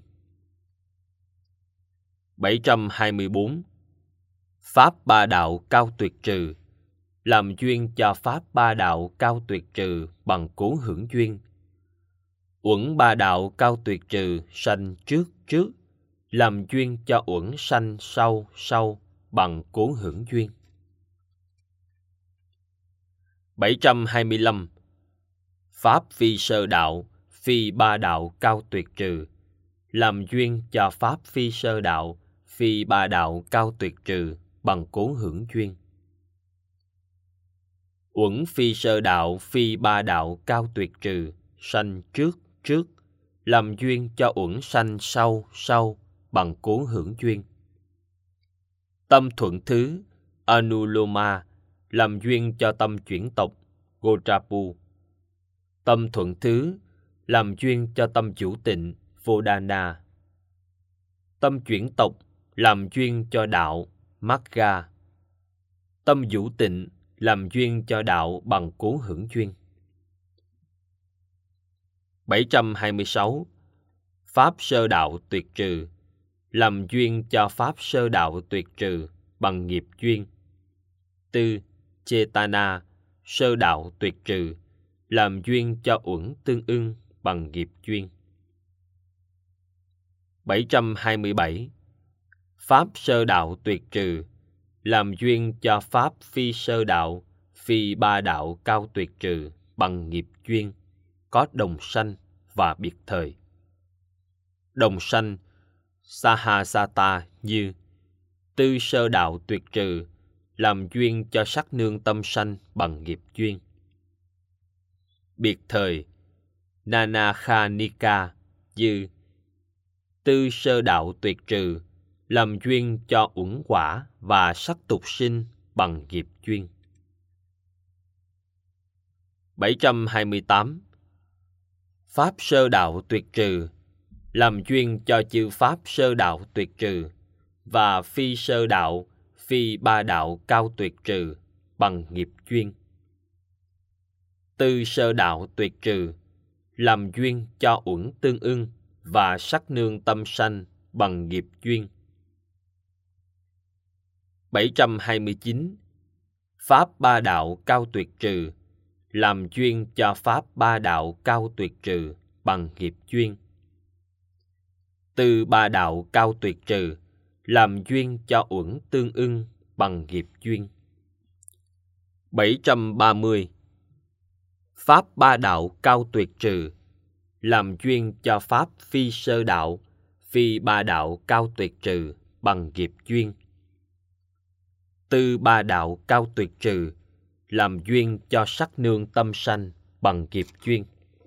724. Pháp ba đạo cao tuyệt trừ, làm duyên cho pháp ba đạo cao tuyệt trừ bằng cố hưởng duyên. Uẩn ba đạo cao tuyệt trừ sanh trước, làm duyên cho uẩn sanh sau bằng cố hưởng duyên. 725. Pháp phi sơ đạo, phi ba đạo cao tuyệt trừ, làm duyên cho pháp phi sơ đạo, phi ba đạo cao tuyệt trừ bằng cố hưởng duyên. Uẩn phi sơ đạo, phi ba đạo cao tuyệt trừ sanh trước, làm duyên cho uẩn sanh sau bằng cố hưởng duyên. Tâm thuận thứ Anuloma, làm duyên cho tâm chuyển tộc Gotrapu. Tâm thuận thứ làm duyên cho tâm chủ tịnh Vodana. Tâm chuyển tộc làm duyên cho đạo Magga. Tâm vũ tịnh làm duyên cho đạo bằng cố hưởng duyên. 726. Pháp sơ đạo tuyệt trừ, làm duyên cho pháp sơ đạo tuyệt trừ bằng nghiệp duyên. Tư Chetana sơ đạo tuyệt trừ, làm duyên cho uẩn tương ưng bằng nghiệp duyên. 727. Pháp sơ đạo tuyệt trừ, làm duyên cho pháp phi sơ đạo, phi ba đạo cao tuyệt trừ bằng nghiệp duyên, có đồng sanh và biệt thời. Đồng sanh Sahasata như tư sơ đạo tuyệt trừ, làm duyên cho sắc nương tâm sanh bằng nghiệp duyên. Biệt thời Nanakhanika như tư sơ đạo tuyệt trừ, làm duyên cho uẩn quả và sắc tục sinh bằng nghiệp duyên. 728. Pháp sơ đạo tuyệt trừ, làm duyên cho chư pháp sơ đạo tuyệt trừ và phi sơ đạo, phi ba đạo cao tuyệt trừ bằng nghiệp duyên. Tư sơ đạo tuyệt trừ, làm duyên cho uẩn tương ưng và sắc nương tâm sanh bằng nghiệp duyên. 729. Pháp ba đạo cao tuyệt trừ, làm duyên cho pháp ba đạo cao tuyệt trừ bằng nghiệp duyên. Từ ba đạo cao tuyệt trừ, làm duyên cho uẩn tương ưng bằng nghiệp duyên. 730. Pháp ba đạo cao tuyệt trừ, làm duyên cho pháp phi sơ đạo, phi ba đạo cao tuyệt trừ bằng nghiệp duyên. Tư ba đạo cao tuyệt trừ, làm duyên cho sắc nương tâm sanh bằng nghiệp duyên.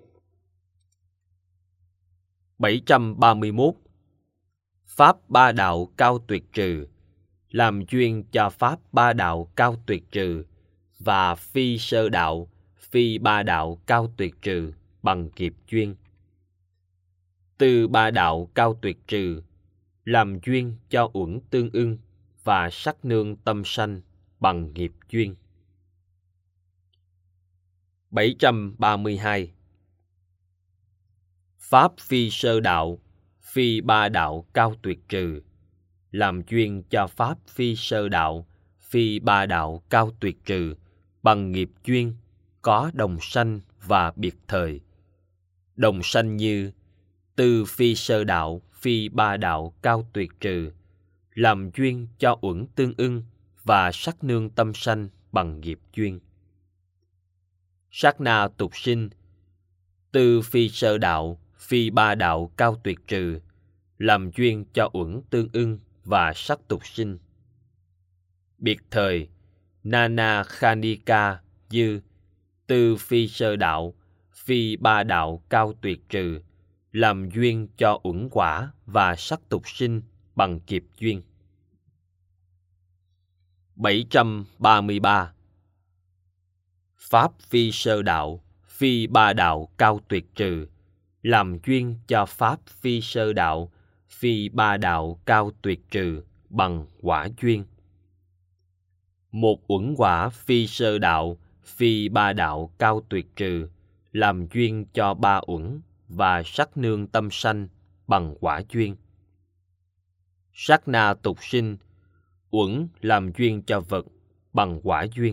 731. Pháp ba đạo cao tuyệt trừ, làm duyên cho pháp ba đạo cao tuyệt trừ và phi sơ đạo, phi ba đạo cao tuyệt trừ bằng nghiệp duyên. Tư ba đạo cao tuyệt trừ, làm duyên cho uẩn tương ưng và sắc nương tâm sanh bằng nghiệp duyên. 732. Pháp phi sơ đạo, phi ba đạo cao tuyệt trừ, làm duyên cho pháp phi sơ đạo, phi ba đạo cao tuyệt trừ bằng nghiệp duyên có đồng sanh và biệt thời. Đồng sanh như tư phi sơ đạo, phi ba đạo cao tuyệt trừ, làm duyên cho uẩn tương ưng và sắc nương tâm sanh bằng nghiệp duyên. Sát na tục sinh, tư phi sơ đạo, phi ba đạo cao tuyệt trừ, làm duyên cho uẩn tương ưng và sắc tục sinh. Biệt thời, nana khanika như tư phi sơ đạo, phi ba đạo cao tuyệt trừ, làm duyên cho uẩn quả và sắc tục sinh bằng nghiệp duyên. 733. Pháp phi sơ đạo, phi ba đạo cao tuyệt trừ, làm duyên cho pháp phi sơ đạo, phi ba đạo cao tuyệt trừ bằng quả duyên. Một uẩn quả phi sơ đạo, phi ba đạo cao tuyệt trừ, làm duyên cho ba uẩn và sắc nương tâm sanh bằng quả duyên. Sát na tục sinh, uẩn làm duyên cho vật bằng quả duyên.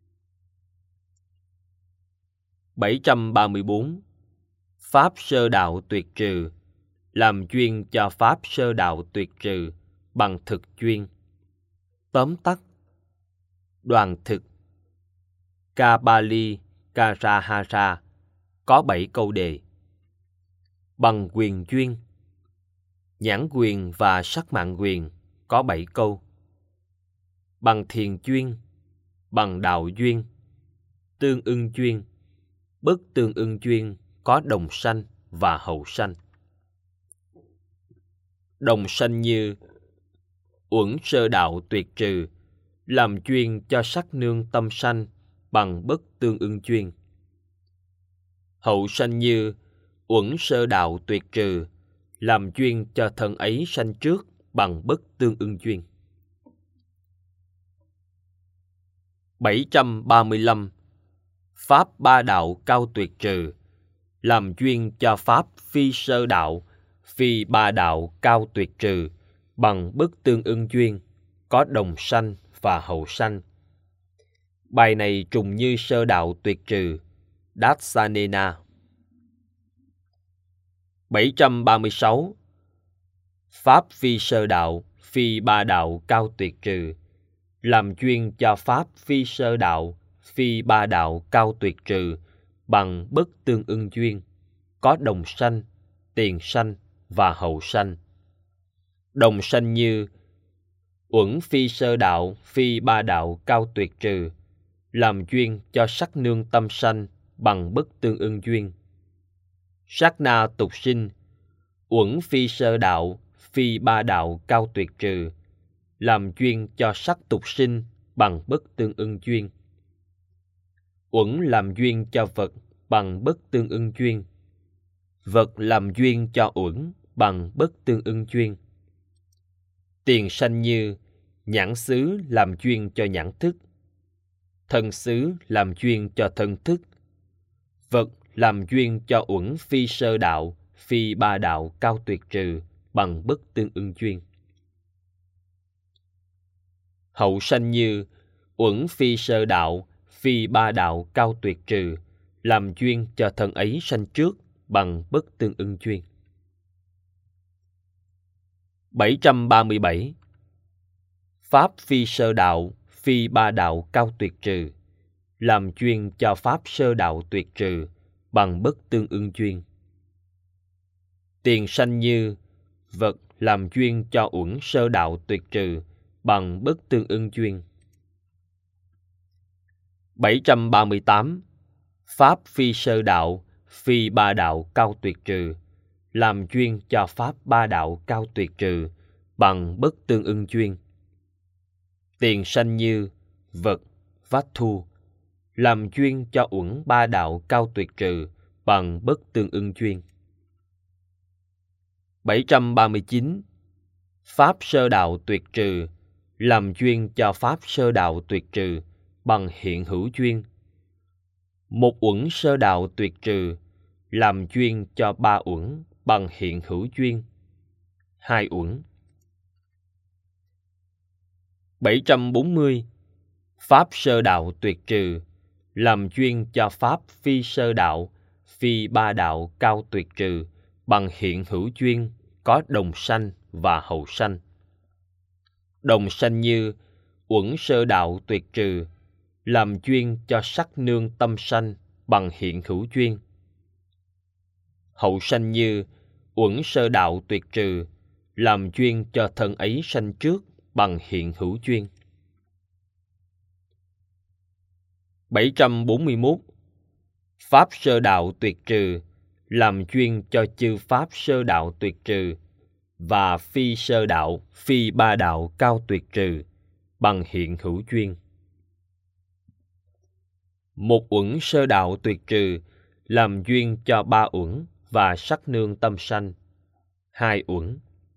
734. Pháp sơ đạo tuyệt trừ, làm duyên cho pháp sơ đạo tuyệt trừ bằng thực duyên. Tóm tắt: đoàn thực Kabali Karahara có 7 câu đề. Bằng quyền duyên, nhãn quyền và sắc mạng quyền có 7 câu. Bằng thiền duyên, bằng đạo duyên, tương ưng duyên, bất tương ưng duyên có đồng sanh và hậu sanh. Đồng sanh như uẩn sơ đạo tuyệt trừ, làm duyên cho sắc nương tâm sanh bằng bất tương ưng duyên. Hậu sanh như uẩn sơ đạo tuyệt trừ, làm duyên cho thân ấy sanh trước bằng bất tương ưng duyên. 735. Pháp ba đạo cao tuyệt trừ, làm duyên cho pháp phi sơ đạo, phi ba đạo cao tuyệt trừ bằng bất tương ưng duyên có đồng sanh và hậu sanh. Bài này trùng như sơ đạo tuyệt trừ Datsanena. 736. Pháp phi sơ đạo, phi ba đạo cao tuyệt trừ, làm duyên cho pháp phi sơ đạo, phi ba đạo cao tuyệt trừ bằng bất tương ưng duyên có đồng sanh, tiền sanh và hậu sanh. Đồng sanh như uẩn phi sơ đạo, phi ba đạo cao tuyệt trừ, làm duyên cho sắc nương tâm sanh bằng bất tương ưng duyên. Sát na tục sinh, uẩn phi sơ đạo, phi ba đạo cao tuyệt trừ, làm duyên cho sắc tục sinh bằng bất tương ưng duyên. Uẩn làm duyên cho vật bằng bất tương ưng duyên. Vật làm duyên cho uẩn bằng bất tương ưng duyên. Tiền sanh như nhãn xứ làm duyên cho nhãn thức, thân xứ làm duyên cho thân thức, vật làm duyên cho uẩn phi sơ đạo, phi ba đạo cao tuyệt trừ bằng bất tương ưng duyên. Hậu sanh như uẩn phi sơ đạo, phi ba đạo cao tuyệt trừ, làm duyên cho thân ấy sanh trước bằng bất tương ưng duyên. 737. Pháp phi sơ đạo, phi ba đạo cao tuyệt trừ, làm duyên cho pháp sơ đạo tuyệt trừ bằng bất tương ưng duyên. Tiền sanh như vật làm duyên cho uẩn sơ đạo tuyệt trừ bằng bất tương ưng duyên. 738. Pháp phi sơ đạo, phi ba đạo cao tuyệt trừ, làm chuyên cho pháp ba đạo cao tuyệt trừ, bằng bất tương ưng chuyên. Tiền sanh như, vật, vát thu, làm chuyên cho uẩn ba đạo cao tuyệt trừ, bằng bất tương ưng chuyên. 739. Pháp sơ đạo tuyệt trừ, làm chuyên cho pháp sơ đạo tuyệt trừ, bằng hiện hữu chuyên. Một uẩn sơ đạo tuyệt trừ, làm chuyên cho ba uẩn, bằng hiện hữu chuyên. 2 uẩn. 740. Pháp sơ đạo tuyệt trừ, làm chuyên cho pháp phi sơ đạo, phi ba đạo cao tuyệt trừ, bằng hiện hữu chuyên, có đồng sanh và hậu sanh. Đồng sanh như uẩn sơ đạo tuyệt trừ, làm chuyên cho sắc nương tâm sanh, bằng hiện hữu chuyên. Hậu sanh như uẩn sơ đạo tuyệt trừ, làm chuyên cho thân ấy sanh trước, bằng hiện hữu chuyên. 741. Pháp sơ đạo tuyệt trừ, làm chuyên cho chư pháp sơ đạo tuyệt trừ, và phi sơ đạo, phi ba đạo cao tuyệt trừ, bằng hiện hữu chuyên. Một uẩn sơ đạo tuyệt trừ, làm duyên cho ba uẩn và sắc nương tâm sanh. 2 uẩn.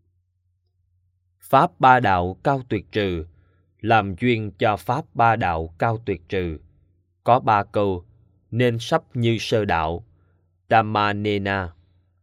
Pháp ba đạo cao tuyệt trừ, làm duyên cho pháp ba đạo cao tuyệt trừ. Có 3 câu, nên sắp như sơ đạo. Dhammanena.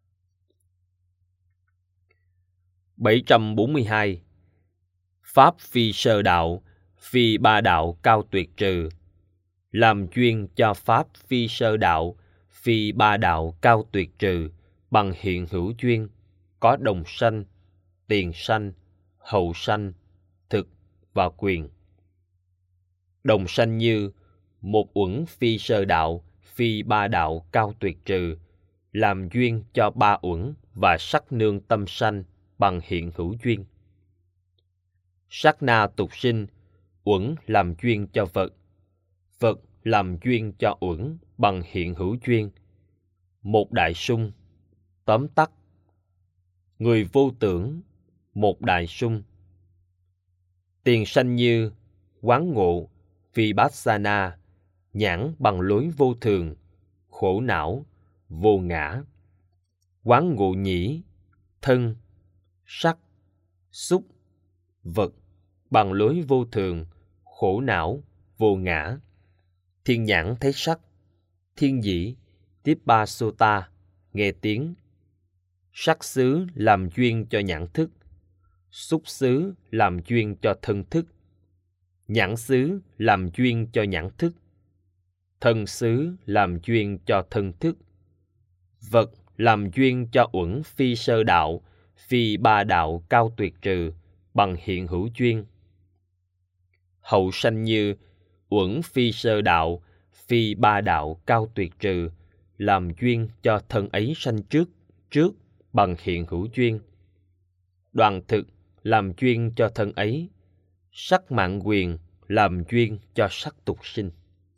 742. Pháp phi sơ đạo, phi ba đạo cao tuyệt trừ, làm chuyên cho pháp phi sơ đạo, phi ba đạo cao tuyệt trừ, bằng hiện hữu chuyên, có đồng sanh, tiền sanh, hậu sanh, thực và quyền. Đồng sanh như một uẩn phi sơ đạo, phi ba đạo cao tuyệt trừ, làm duyên cho ba uẩn và sắc nương tâm sanh, bằng hiện hữu duyên. Sát na tục sinh, uẩn làm duyên cho vật, vật làm duyên cho uẩn, bằng hiện hữu duyên. Một đại sung, tóm tắt. Người vô tưởng, một đại sung. Tiền sanh như quán ngộ, vipassana, nhãn bằng lối vô thường, khổ não, vô ngã. Quán ngộ nhĩ, thân, sắc, xúc, vật, bằng lối vô thường, khổ não, vô ngã. Thiên nhãn thấy sắc, thiên dĩ, Tibbasota, nghe tiếng. Sắc xứ làm duyên cho nhãn thức, xúc xứ làm duyên cho thân thức, nhãn xứ làm duyên cho nhãn thức, thân xứ làm duyên cho thân thức, vật làm duyên cho uẩn phi sơ đạo, phi ba đạo cao tuyệt trừ, bằng hiện hữu duyên. Hậu sanh như uẩn phi sơ đạo, phi ba đạo cao tuyệt trừ, làm duyên cho thân ấy sanh trước, bằng hiện hữu duyên. Đoàn thực làm duyên cho thân ấy, sắc mạng quyền làm duyên cho sắc tục sinh.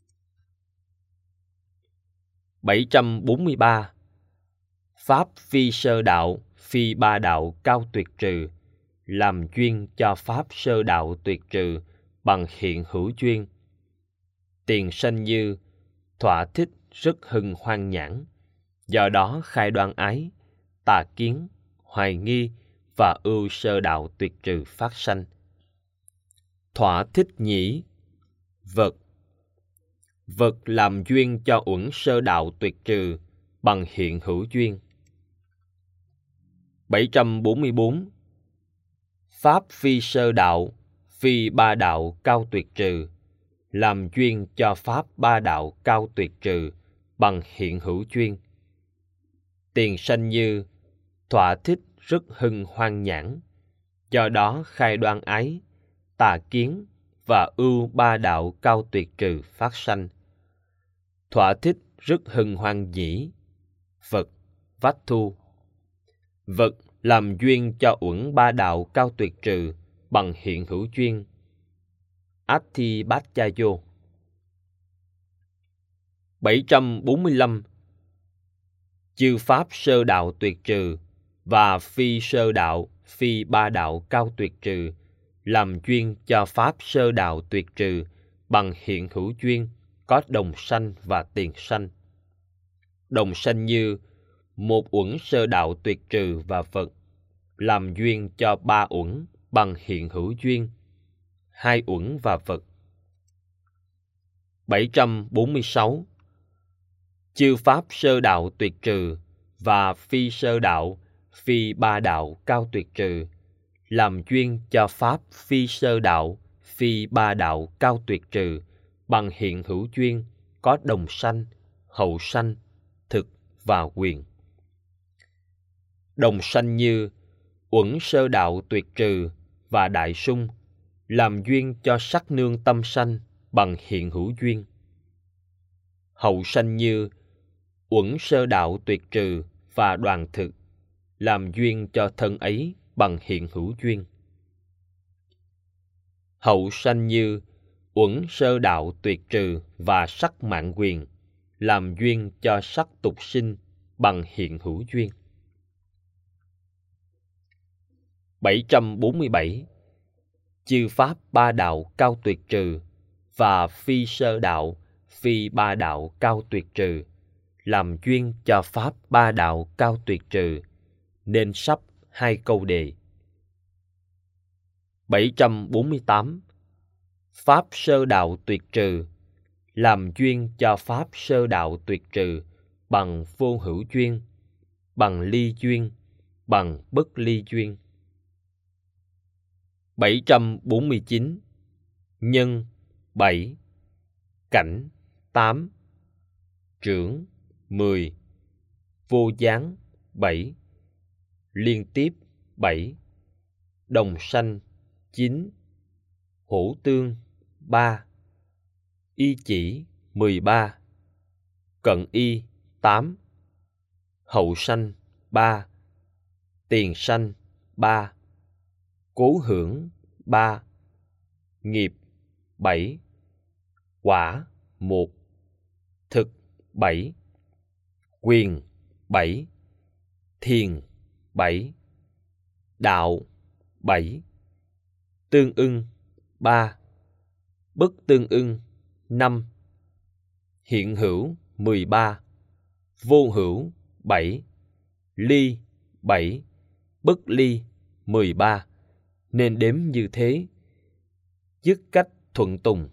743. Pháp phi sơ đạo, phi ba đạo cao tuyệt trừ, làm duyên cho pháp sơ đạo tuyệt trừ, bằng hiện hữu duyên. Tiền sanh như thỏa thích rất hưng hoan nhãn, do đó khai đoan ái, tà kiến, hoài nghi và ưu sơ đạo tuyệt trừ phát sanh. Thỏa thích nhĩ, vật, vật làm duyên cho uẩn sơ đạo tuyệt trừ, bằng hiện hữu duyên. 744. Pháp phi sơ đạo, phi ba đạo cao tuyệt trừ, làm duyên cho pháp ba đạo cao tuyệt trừ, bằng hiện hữu duyên. Tiền sanh như thỏa thích rất hưng hoan nhãn, do đó khai đoan ái, tà kiến và ưu ba đạo cao tuyệt trừ phát sanh. Thỏa thích rất hưng hoan nhĩ, vật, vát thu. Vật làm duyên cho uẩn ba đạo cao tuyệt trừ, bằng hiện hữu duyên. Atthibhacchayo. 745. Chư pháp sơ đạo tuyệt trừ và phi sơ đạo, phi ba đạo cao tuyệt trừ, làm chuyên cho pháp sơ đạo tuyệt trừ bằng hiện hữu duyên, có đồng sanh và tiền sanh. Đồng sanh như một uẩn sơ đạo tuyệt trừ và Phật, làm duyên cho ba uẩn bằng hiện hữu duyên, hai uẩn và Phật. 746. Chư pháp sơ đạo tuyệt trừ và phi sơ đạo, phi ba đạo cao tuyệt trừ, làm duyên cho pháp phi sơ đạo, phi ba đạo cao tuyệt trừ bằng hiện hữu duyên, có đồng sanh, hậu sanh, thực và quyền. Đồng sanh như uẩn sơ đạo tuyệt trừ và đại sung, làm duyên cho sắc nương tâm sanh bằng hiện hữu duyên. Hậu sanh như uẩn sơ đạo tuyệt trừ và đoàn thực, làm duyên cho thân ấy bằng hiện hữu duyên. Hậu sanh như uẩn sơ đạo tuyệt trừ và sắc mạng quyền, làm duyên cho sắc tục sinh bằng hiện hữu duyên. 747. Chư pháp ba đạo cao tuyệt trừ và phi sơ đạo, phi ba đạo cao tuyệt trừ, làm duyên cho pháp ba đạo cao tuyệt trừ, nên sắp hai câu đề. 748. Pháp sơ đạo tuyệt trừ, làm duyên cho pháp sơ đạo tuyệt trừ bằng vô hữu duyên, bằng ly duyên, bằng bất ly duyên. 749. Nhân 7, cảnh 8, trưởng 10, vô gián 7, liên tiếp 7, đồng sanh 9, hữu tương 3, y chỉ 13, cận y 8, hậu sanh 3, tiền sanh 3, cố hưởng 3, nghiệp 7, quả 1, thực 7, quyền 7, thiền 7, đạo 7, tương ưng 3, bất tương ưng 5, hiện hữu 13, vô hữu 7, ly 7, bất ly 13, nên đếm như thế, dứt cách thuận tùng.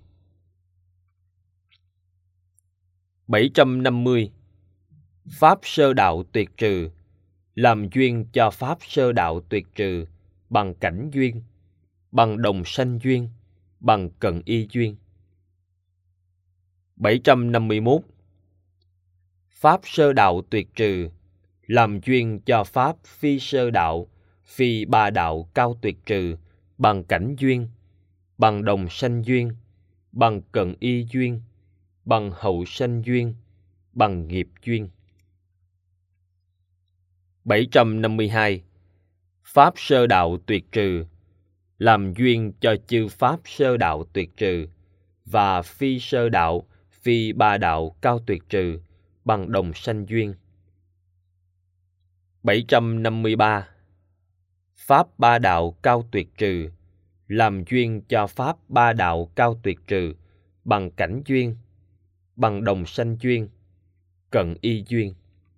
750. Pháp sơ đạo tuyệt trừ, làm duyên cho pháp sơ đạo tuyệt trừ bằng cảnh duyên, bằng đồng sanh duyên, bằng cận y duyên. 751. Pháp sơ đạo tuyệt trừ, làm duyên cho pháp phi sơ đạo, phi ba đạo cao tuyệt trừ bằng cảnh duyên, bằng đồng sanh duyên, bằng cận y duyên, bằng hậu sanh duyên, bằng nghiệp duyên. 752. Pháp sơ đạo tuyệt trừ, làm duyên cho chư pháp sơ đạo tuyệt trừ và phi sơ đạo, phi ba đạo cao tuyệt trừ bằng đồng sanh duyên. 753. Pháp ba đạo cao tuyệt trừ, làm duyên cho pháp ba đạo cao tuyệt trừ bằng cảnh duyên, bằng đồng sanh duyên, cận y duyên.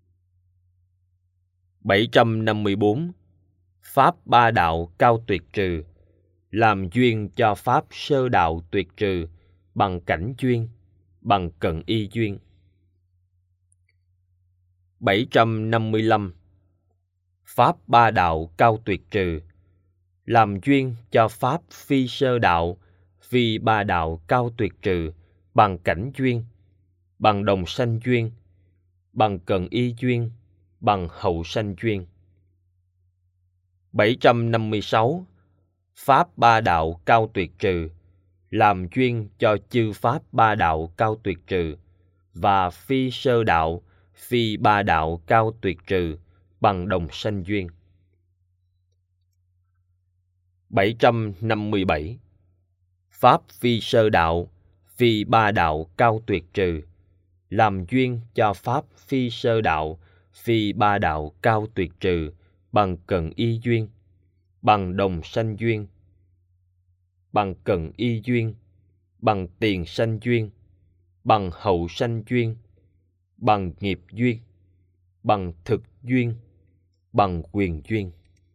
754. Pháp ba đạo cao tuyệt trừ, làm duyên cho pháp sơ đạo tuyệt trừ bằng cảnh duyên, bằng cận y duyên. 755. Pháp ba đạo cao tuyệt trừ, làm duyên cho pháp phi sơ đạo, phi ba đạo cao tuyệt trừ bằng cảnh duyên, bằng đồng sanh duyên, bằng cận y duyên, bằng hậu sanh duyên. 756. Pháp ba đạo cao tuyệt trừ, làm duyên cho chư pháp ba đạo cao tuyệt trừ và phi sơ đạo, phi ba đạo cao tuyệt trừ bằng đồng sanh duyên. 757. Pháp phi sơ đạo, phi ba đạo cao tuyệt trừ, làm duyên cho pháp phi sơ đạo, phi ba đạo cao tuyệt trừ, bằng cận y duyên, bằng đồng sanh duyên, bằng cận y duyên, bằng tiền sanh duyên, bằng hậu sanh duyên, bằng nghiệp duyên, bằng thực duyên, bằng quyền duyên.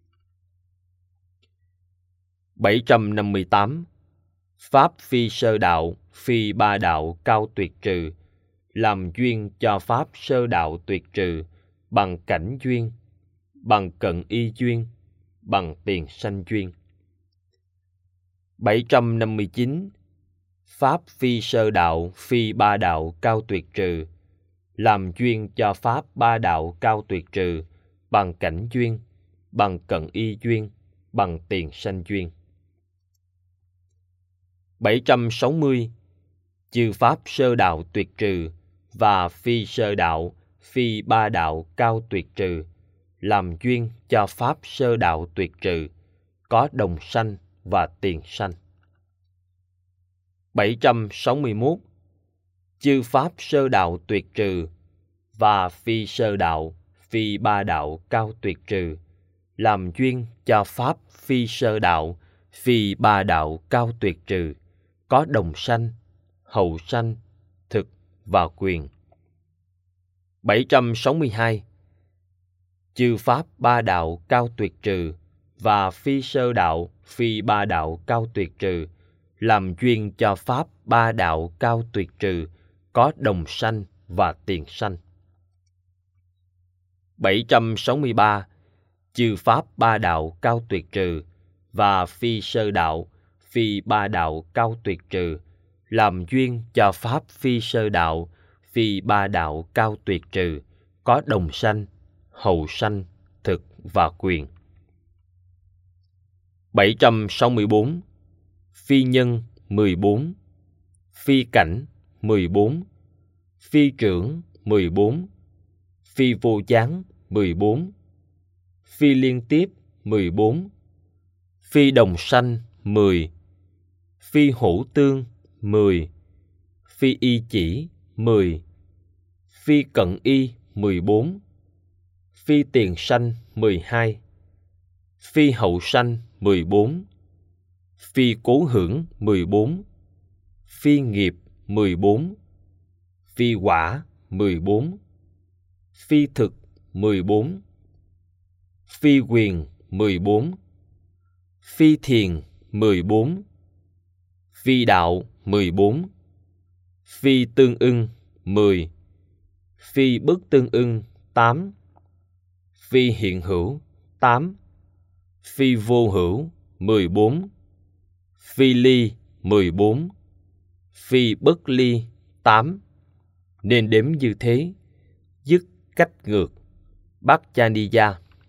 758. Pháp phi sơ đạo, phi ba đạo cao tuyệt trừ, làm duyên cho pháp sơ đạo tuyệt trừ, bằng cảnh duyên, bằng cận y duyên, bằng tiền sanh duyên. 759. Pháp phi sơ đạo, phi ba đạo cao tuyệt trừ, làm duyên cho pháp ba đạo cao tuyệt trừ, bằng cảnh duyên, bằng cận y duyên, bằng tiền sanh duyên. 760. Chư pháp sơ đạo tuyệt trừ và phi sơ đạo, phi ba đạo cao tuyệt trừ, làm duyên cho pháp sơ đạo tuyệt trừ, có đồng sanh và tiền sanh. 761. Chư pháp sơ đạo tuyệt trừ và phi sơ đạo, phi ba đạo cao tuyệt trừ, làm duyên cho pháp phi sơ đạo, phi ba đạo cao tuyệt trừ, có đồng sanh, hậu sanh, thực và quyền. 762. Chư pháp ba đạo cao tuyệt trừ và phi sơ đạo, phi ba đạo cao tuyệt trừ, làm duyên cho pháp ba đạo cao tuyệt trừ, có đồng sanh và tiền sanh. 763. Chư pháp ba đạo cao tuyệt trừ và phi sơ đạo, phi ba đạo cao tuyệt trừ, làm duyên cho pháp phi sơ đạo, phi ba đạo cao tuyệt trừ, có đồng sanh, hậu sanh, thực và quyền. 764. Phi nhân 14, phi cảnh 14, phi trưởng 14, phi vô gián 14, phi liên tiếp 14, phi đồng sanh 10, phi hữu tương 10, phi y chỉ 10, phi cận y 14, phi tiền sanh 12, phi hậu sanh 14, phi cố hưởng 14, phi nghiệp 14, phi quả 14, phi thực 14, phi quyền 14, phi thiền 14, phi đạo 14, phi tương ưng 10, phi bất tương ưng 8, phi hiện hữu 8, phi vô hữu 14, phi ly 14, phi bất ly 8, nên đếm như thế, dứt cách ngược. Bhajaniya.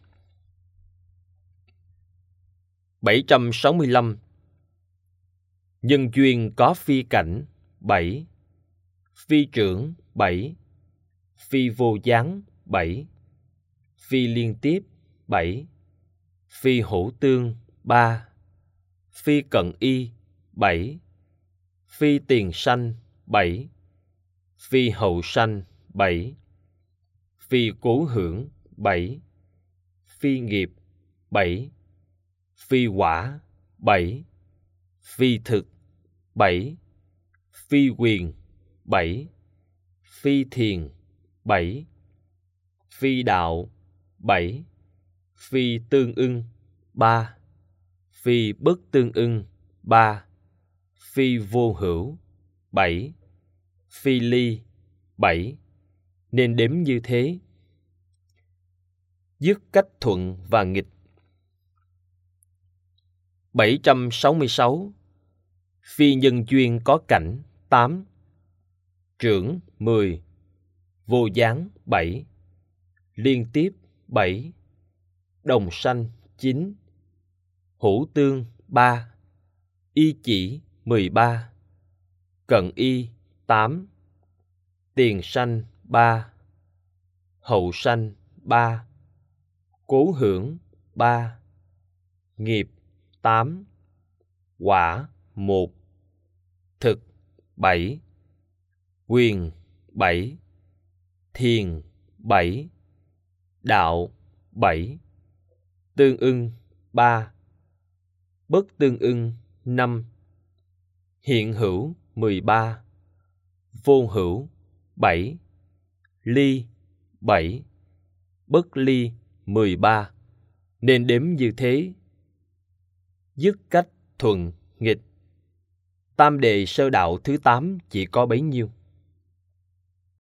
765. Nhân duyên có phi cảnh 7, phi trưởng 7, phi vô gián 7, phi liên tiếp 7, phi hữu tương 3, phi cận y 7, phi tiền sanh 7, phi hậu sanh 7, phi cố hưởng 7, phi nghiệp 7, phi quả 7, phi thực 7, phi quyền 7, phi thiền 7, phi đạo 7, phi tương ưng 3, phi bất tương ưng 3, phi vô hữu 7, phi ly 7, nên đếm như thế. Dứt cách thuận và nghịch. 766. Phi nhân duyên có cảnh 8, trưởng 10, vô gián 7, liên tiếp 7, đồng sanh 9, hữu tương 3, y chỉ 13, cận y 8, tiền sanh 3, hậu sanh 3, cố hưởng 3, nghiệp 8, quả 1, thực 7, quyền 7, thiền 7, đạo 7, tương ưng 3, bất tương ưng 5, hiện hữu 13, vô hữu 7, ly 7, bất ly 13. Nên đếm như thế. Dứt cách thuận nghịch. Tam đề sơ đạo thứ 8 chỉ có bấy nhiêu.